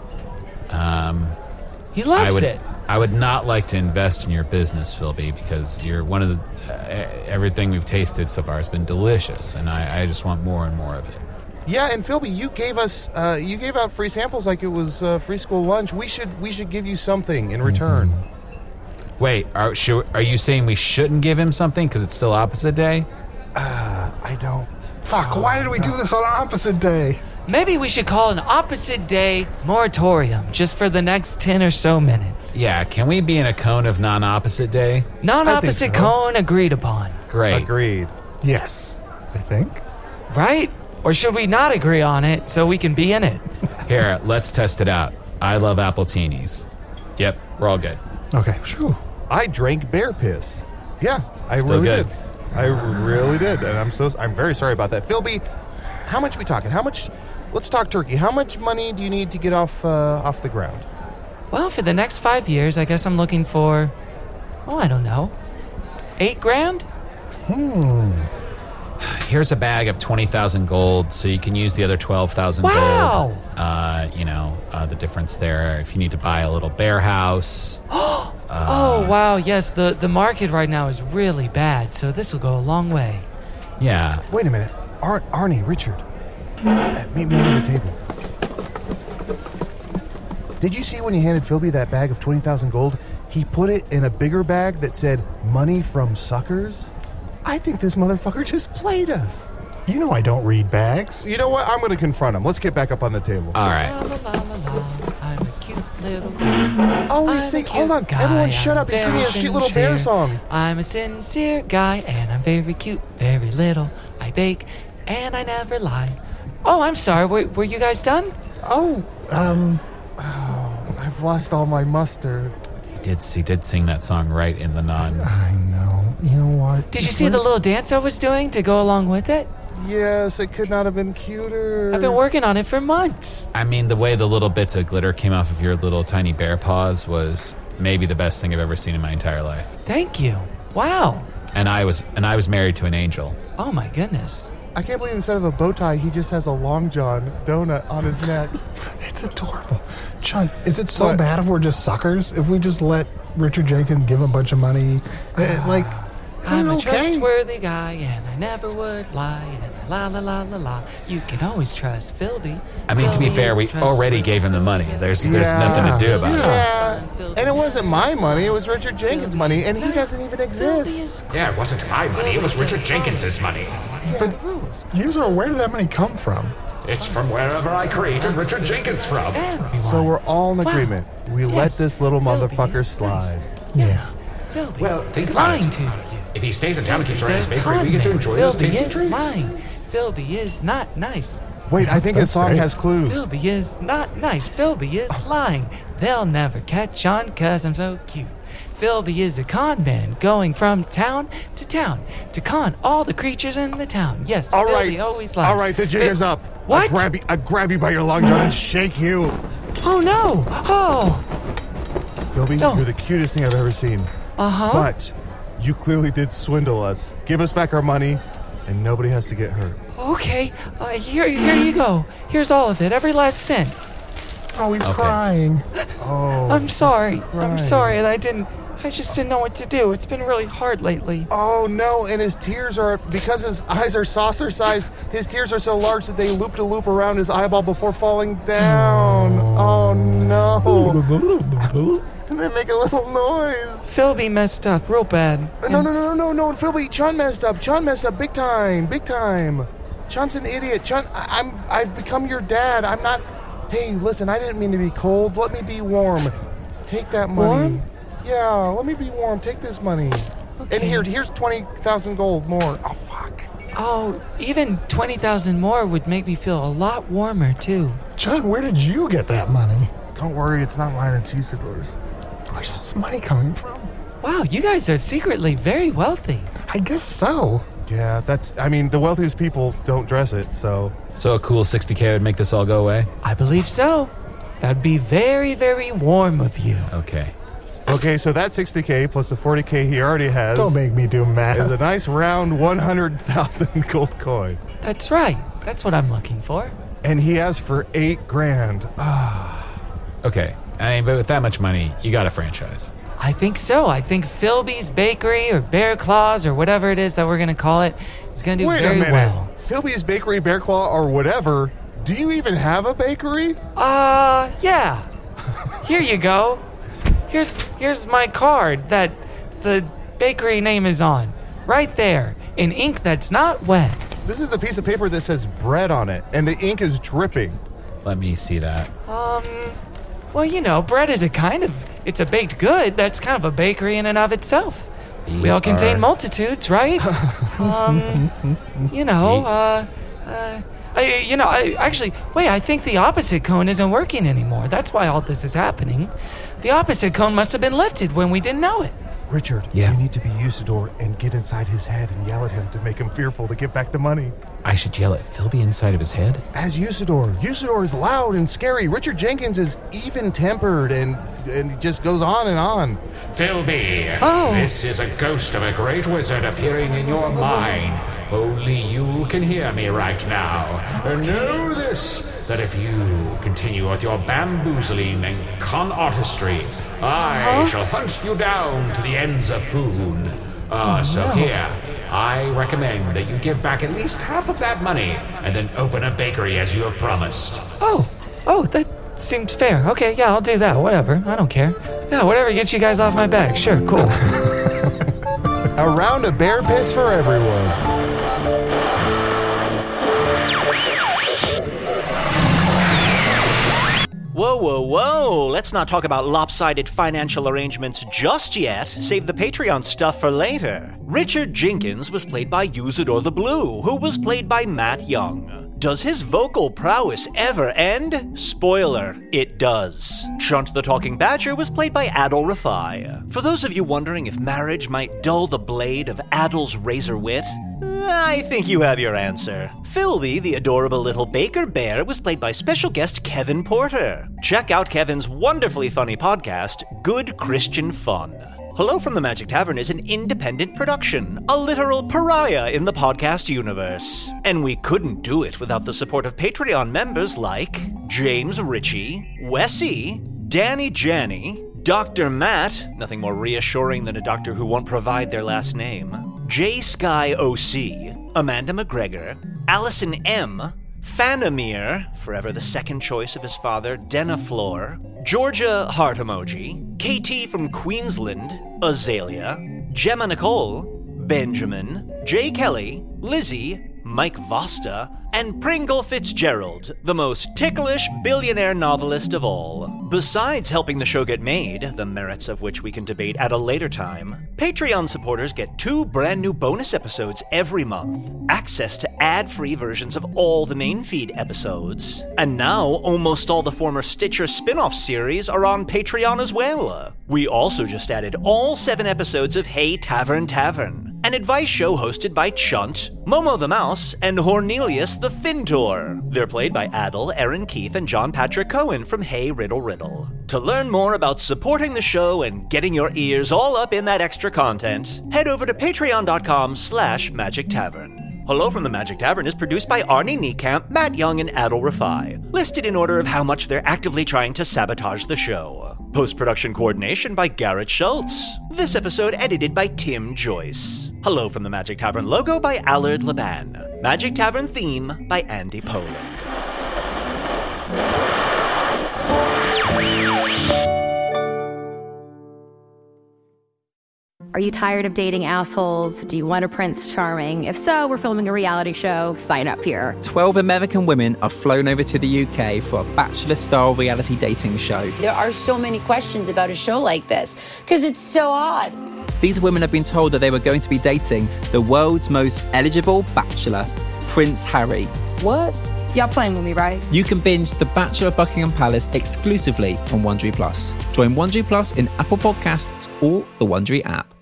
Speaker 1: Um,
Speaker 7: He loves
Speaker 1: I would,
Speaker 7: it.
Speaker 1: I would not like to invest in your business, Philby, because you're one of the. Uh, everything we've tasted so far has been delicious, and I, I just want more and more of it.
Speaker 5: Yeah, and Philby, you gave us. Uh, you gave out free samples like it was uh, free school lunch. We should. We should give you something in return.
Speaker 4: Mm-hmm.
Speaker 1: Wait, are should, are you saying we shouldn't give him something because it's still opposite day?
Speaker 5: Uh, I don't.
Speaker 4: Fuck! Why did we do this on opposite day?
Speaker 7: Maybe we should call an opposite day moratorium just for the next ten or so minutes.
Speaker 1: Yeah, can we be in a cone of non-opposite day?
Speaker 7: Non-opposite
Speaker 5: so.
Speaker 7: cone agreed upon.
Speaker 1: Great.
Speaker 5: Agreed.
Speaker 4: Yes, I think.
Speaker 7: Right? Or should we not agree on it so we can be in it?
Speaker 1: Here, let's test it out. I love appletinis. Yep, we're all good.
Speaker 4: Okay, sure.
Speaker 5: I drank bear piss. Yeah, I
Speaker 1: Still
Speaker 5: really
Speaker 1: good.
Speaker 5: did. I really did, and I'm so. I'm very sorry about that, Philby. How much we talking? How much? Let's talk turkey. How much money do you need to get off uh, off the ground?
Speaker 7: Well, for the next five years, I guess I'm looking for, oh, I don't know, eight grand?
Speaker 4: Hmm.
Speaker 1: Here's a bag of twenty thousand gold, so you can use the other twelve thousand
Speaker 7: Wow.
Speaker 1: gold. Uh, you know, uh, the difference there. If you need to buy a little bear house. uh,
Speaker 7: oh, wow, yes, the, the market right now is really bad, so this will go a long way.
Speaker 1: Yeah.
Speaker 5: Wait a minute, Ar- Arnie, Richard, uh, meet me under the table. Did you see when you handed Philby that bag of twenty thousand gold? He put it in a bigger bag that said "Money from Suckers." I think this motherfucker just played us.
Speaker 4: You know I don't read bags.
Speaker 5: You know what? I'm going to confront him. Let's get back up on the table.
Speaker 1: All right.
Speaker 7: La, la, la, la, la, I'm a cute little guy.
Speaker 5: Oh,
Speaker 7: I'm
Speaker 5: he's
Speaker 7: a
Speaker 5: singing.
Speaker 7: cute
Speaker 5: Hold on.
Speaker 7: guy.
Speaker 5: Everyone shut
Speaker 7: I'm
Speaker 5: up. He's singing
Speaker 7: very
Speaker 5: his cute little bear
Speaker 7: sincere.
Speaker 5: song.
Speaker 7: I'm a sincere guy, and I'm very cute, very little. I bake, and I never lie. Oh, I'm sorry. Were, were you guys done?
Speaker 4: Oh, um...
Speaker 5: Oh, I've lost all my mustard.
Speaker 1: He did, he did sing that song right in the non.
Speaker 4: I know. You know what?
Speaker 7: Did you see the little dance I was doing to go along with it?
Speaker 5: Yes, it could not have been cuter.
Speaker 7: I've been working on it for months.
Speaker 1: I mean, the way the little bits of glitter came off of your little tiny bear paws was maybe the best thing I've ever seen in my entire life.
Speaker 7: Thank you. Wow.
Speaker 1: And I was and I was married to an angel.
Speaker 7: Oh, my goodness.
Speaker 5: I can't believe instead of a bow tie, he just has a Long John donut on his neck.
Speaker 4: It's adorable. John, is it so
Speaker 5: What?
Speaker 4: bad if we're just suckers? If we just let Richard Jenkins give him a bunch of money? Eh, like, isn't
Speaker 7: I'm
Speaker 4: it
Speaker 7: a
Speaker 4: okay?
Speaker 7: trustworthy guy, and I never would lie. And la la la la la. You can always trust Philby.
Speaker 1: I mean, to be
Speaker 7: Philby
Speaker 1: fair,
Speaker 7: is
Speaker 1: we already gave him the money. There's there's
Speaker 5: Yeah.
Speaker 1: nothing to do about it.
Speaker 5: Yeah. And it wasn't my money, it was Richard Jenkins' money, and he doesn't even exist.
Speaker 6: Yeah, it wasn't my money. It was Richard Jenkins's money.
Speaker 4: But user, where did that money come from?
Speaker 6: It's from wherever I created Richard Jenkins from.
Speaker 5: So we're all in
Speaker 7: Wow.
Speaker 5: agreement. We let
Speaker 7: Yes.
Speaker 5: this little
Speaker 7: Philby
Speaker 5: motherfucker
Speaker 7: is
Speaker 5: slide.
Speaker 7: Yes. Philby
Speaker 6: Well, think
Speaker 7: is
Speaker 6: about
Speaker 7: lying
Speaker 6: it.
Speaker 7: to you.
Speaker 6: If he stays in town and keeps running his
Speaker 7: He's a
Speaker 6: bakery, we get to
Speaker 7: con
Speaker 6: enjoy
Speaker 7: man.
Speaker 6: those
Speaker 7: Philby
Speaker 6: tasty
Speaker 7: is
Speaker 6: treats.
Speaker 7: lying. Philby is not nice.
Speaker 5: Wait, I think his
Speaker 4: That's
Speaker 5: song
Speaker 4: great.
Speaker 5: has clues.
Speaker 7: Philby is not nice. Philby is lying. They'll never catch on 'cause I'm so cute. Philby is a con man going from town to town to con all the creatures in the town. Yes,
Speaker 5: All
Speaker 7: Philby
Speaker 5: right.
Speaker 7: always lies.
Speaker 5: All right, the jig
Speaker 7: Phil-
Speaker 5: is up.
Speaker 7: What?
Speaker 5: I'll grab, you, I'll grab you by your Long John and shake you.
Speaker 7: Oh no! Oh!
Speaker 5: Philby,
Speaker 7: No.
Speaker 5: you're the cutest thing I've ever seen.
Speaker 7: Uh-huh.
Speaker 5: But you clearly did swindle us. Give us back our money, and nobody has to get hurt.
Speaker 7: Okay, uh, here, here you go. Here's all of it, every last cent.
Speaker 4: Oh, he's
Speaker 1: Okay.
Speaker 4: crying.
Speaker 5: Oh,
Speaker 7: I'm sorry.
Speaker 5: crying.
Speaker 7: I'm sorry that I didn't. I just didn't know what to do. It's been really hard lately.
Speaker 5: Oh, no, and his tears are, because his eyes are saucer-sized, his tears are so large that they loop-to-loop around his eyeball before falling down. Oh, no. And they make a little noise.
Speaker 7: Philby messed up real bad.
Speaker 5: No, no, no, no, no, no, Philby, Chun messed up. Chun messed up big time, big time. Chun's an idiot. Chun, I, I'm, I've become your dad. I'm not... Hey, listen, I didn't mean to be cold. Let me be warm. Take that money.
Speaker 7: Warm?
Speaker 5: Yeah, let me be warm. Take this money. Okay. And here, here's twenty thousand gold more. Oh, fuck.
Speaker 7: Oh, even twenty thousand more would make me feel a lot warmer, too.
Speaker 4: Chun, where did you get that money?
Speaker 5: Don't worry, it's not mine, it's Usador's.
Speaker 4: Where's all this money coming from?
Speaker 7: Wow, you guys are secretly very wealthy.
Speaker 4: I guess so.
Speaker 5: Yeah, that's, I mean, the wealthiest people don't dress it, so...
Speaker 1: So a cool sixty K would make this all go away?
Speaker 7: I believe so. That'd be very, very warm of you.
Speaker 1: Okay.
Speaker 5: Okay, so that sixty K plus the forty K he already has...
Speaker 4: Don't make me do math.
Speaker 5: ...is a nice round one hundred thousand gold coin.
Speaker 7: That's right. That's what I'm looking for.
Speaker 5: And he asked for eight grand.
Speaker 1: Ah. Okay, I mean, but with that much money, you got a franchise.
Speaker 7: I think so. I think Philby's Bakery or Bear Claws or whatever it is that we're going to call it is going to do
Speaker 5: Wait
Speaker 7: very
Speaker 5: a minute.
Speaker 7: well.
Speaker 5: Philby's Bakery, Bear Claw, or whatever. Do you even have a bakery?
Speaker 7: Uh, yeah. Here you go. Here's here's my card that the bakery name is on. Right there, in ink that's not wet.
Speaker 5: This is a piece of paper that says bread on it, and the ink is dripping.
Speaker 1: Let me see that.
Speaker 7: Um, well, you know, bread is a kind of, it's a baked good. That's kind of a bakery in and of itself. We, we all contain are... multitudes, right? um, you know, uh, uh, I, you know, I, actually, wait, I think the opposite cone isn't working anymore. That's why all this is happening. The opposite cone must have been lifted when we didn't know it.
Speaker 5: Richard,
Speaker 1: yeah.
Speaker 5: you need to be Usador and get inside his head and yell at him to make him fearful to give back the money.
Speaker 1: I should yell at Philby inside of his head?
Speaker 5: As Usador. Usador is loud and scary. Richard Jenkins is even-tempered and, and it just goes on and on.
Speaker 6: Philby,
Speaker 7: oh.
Speaker 6: This is a ghost of a great wizard appearing in your mind. Only you can hear me right now. And know this, that if you continue with your bamboozling and con artistry, I uh-huh. shall hunt you down to the ends of Foon. Uh, oh, so no. here, I recommend that you give back at least half of that money and then open a bakery as you have promised.
Speaker 7: Oh, oh, that seems fair. Okay, yeah, I'll do that. Whatever. I don't care. Yeah, whatever gets you guys off my back. Sure, cool.
Speaker 5: A round of bear piss for everyone.
Speaker 3: Whoa, whoa, whoa! Let's not talk about lopsided financial arrangements just yet. Save the Patreon stuff for later. Richard Jenkins was played by Usador the Blue, who was played by Matt Young. Does his vocal prowess ever end? Spoiler, it does. Chunt the Talking Badger was played by Adal Rafai. For those of you wondering if marriage might dull the blade of Adal's razor wit, I think you have your answer. Philby, the adorable little baker bear, was played by special guest Kevin Porter. Check out Kevin's wonderfully funny podcast, Good Christian Fun. Hello from the Magic Tavern is an independent production, a literal pariah in the podcast universe. And we couldn't do it without the support of Patreon members like James Ritchie, Wessie, Danny Janney, Doctor Matt, nothing more reassuring than a doctor who won't provide their last name, J Sky O C, Amanda McGregor, Allison M., Fanamir, forever the second choice of his father, Denaflor, Georgia Heart Emoji, K T from Queensland, Azalea, Gemma Nicole, Benjamin, Jay Kelly, Lizzie, Mike Vosta, and Pringle Fitzgerald, the most ticklish billionaire novelist of all. Besides helping the show get made, the merits of which we can debate at a later time, Patreon supporters get two brand new bonus episodes every month, access to ad-free versions of all the main feed episodes, and now almost all the former Stitcher spin-off series are on Patreon as well. We also just added all seven episodes of Hey Tavern Tavern, an advice show hosted by Chunt, Momo the Mouse, and Hornelius the Fintor. They're played by Adal, Aaron Keith, and John Patrick Cohen from Hey Riddle Riddle. To learn more about supporting the show and getting your ears all up in that extra content, head over to patreon.com slash Magic Tavern. Hello from the Magic Tavern is produced by Arnie Niekamp, Matt Young, and Adal Rafai, listed in order of how much they're actively trying to sabotage the show. Post-production coordination by Garrett Schultz. This episode edited by Tim Joyce. Hello from the Magic Tavern logo by Allard Laban. Magic Tavern theme by Andy Poland.
Speaker 17: Are you tired of dating assholes? Do you want a Prince Charming? If so, we're filming a reality show. Sign up here.
Speaker 18: twelve American women are flown over to the U K for a Bachelor-style reality dating show.
Speaker 19: There are so many questions about a show like this, because it's so odd.
Speaker 18: These women have been told that they were going to be dating the world's most eligible bachelor, Prince Harry.
Speaker 19: What? Y'all playing with me, right?
Speaker 18: You can binge The Bachelor of Buckingham Palace exclusively on Wondery Plus. Join Wondery Plus in Apple Podcasts or the Wondery app.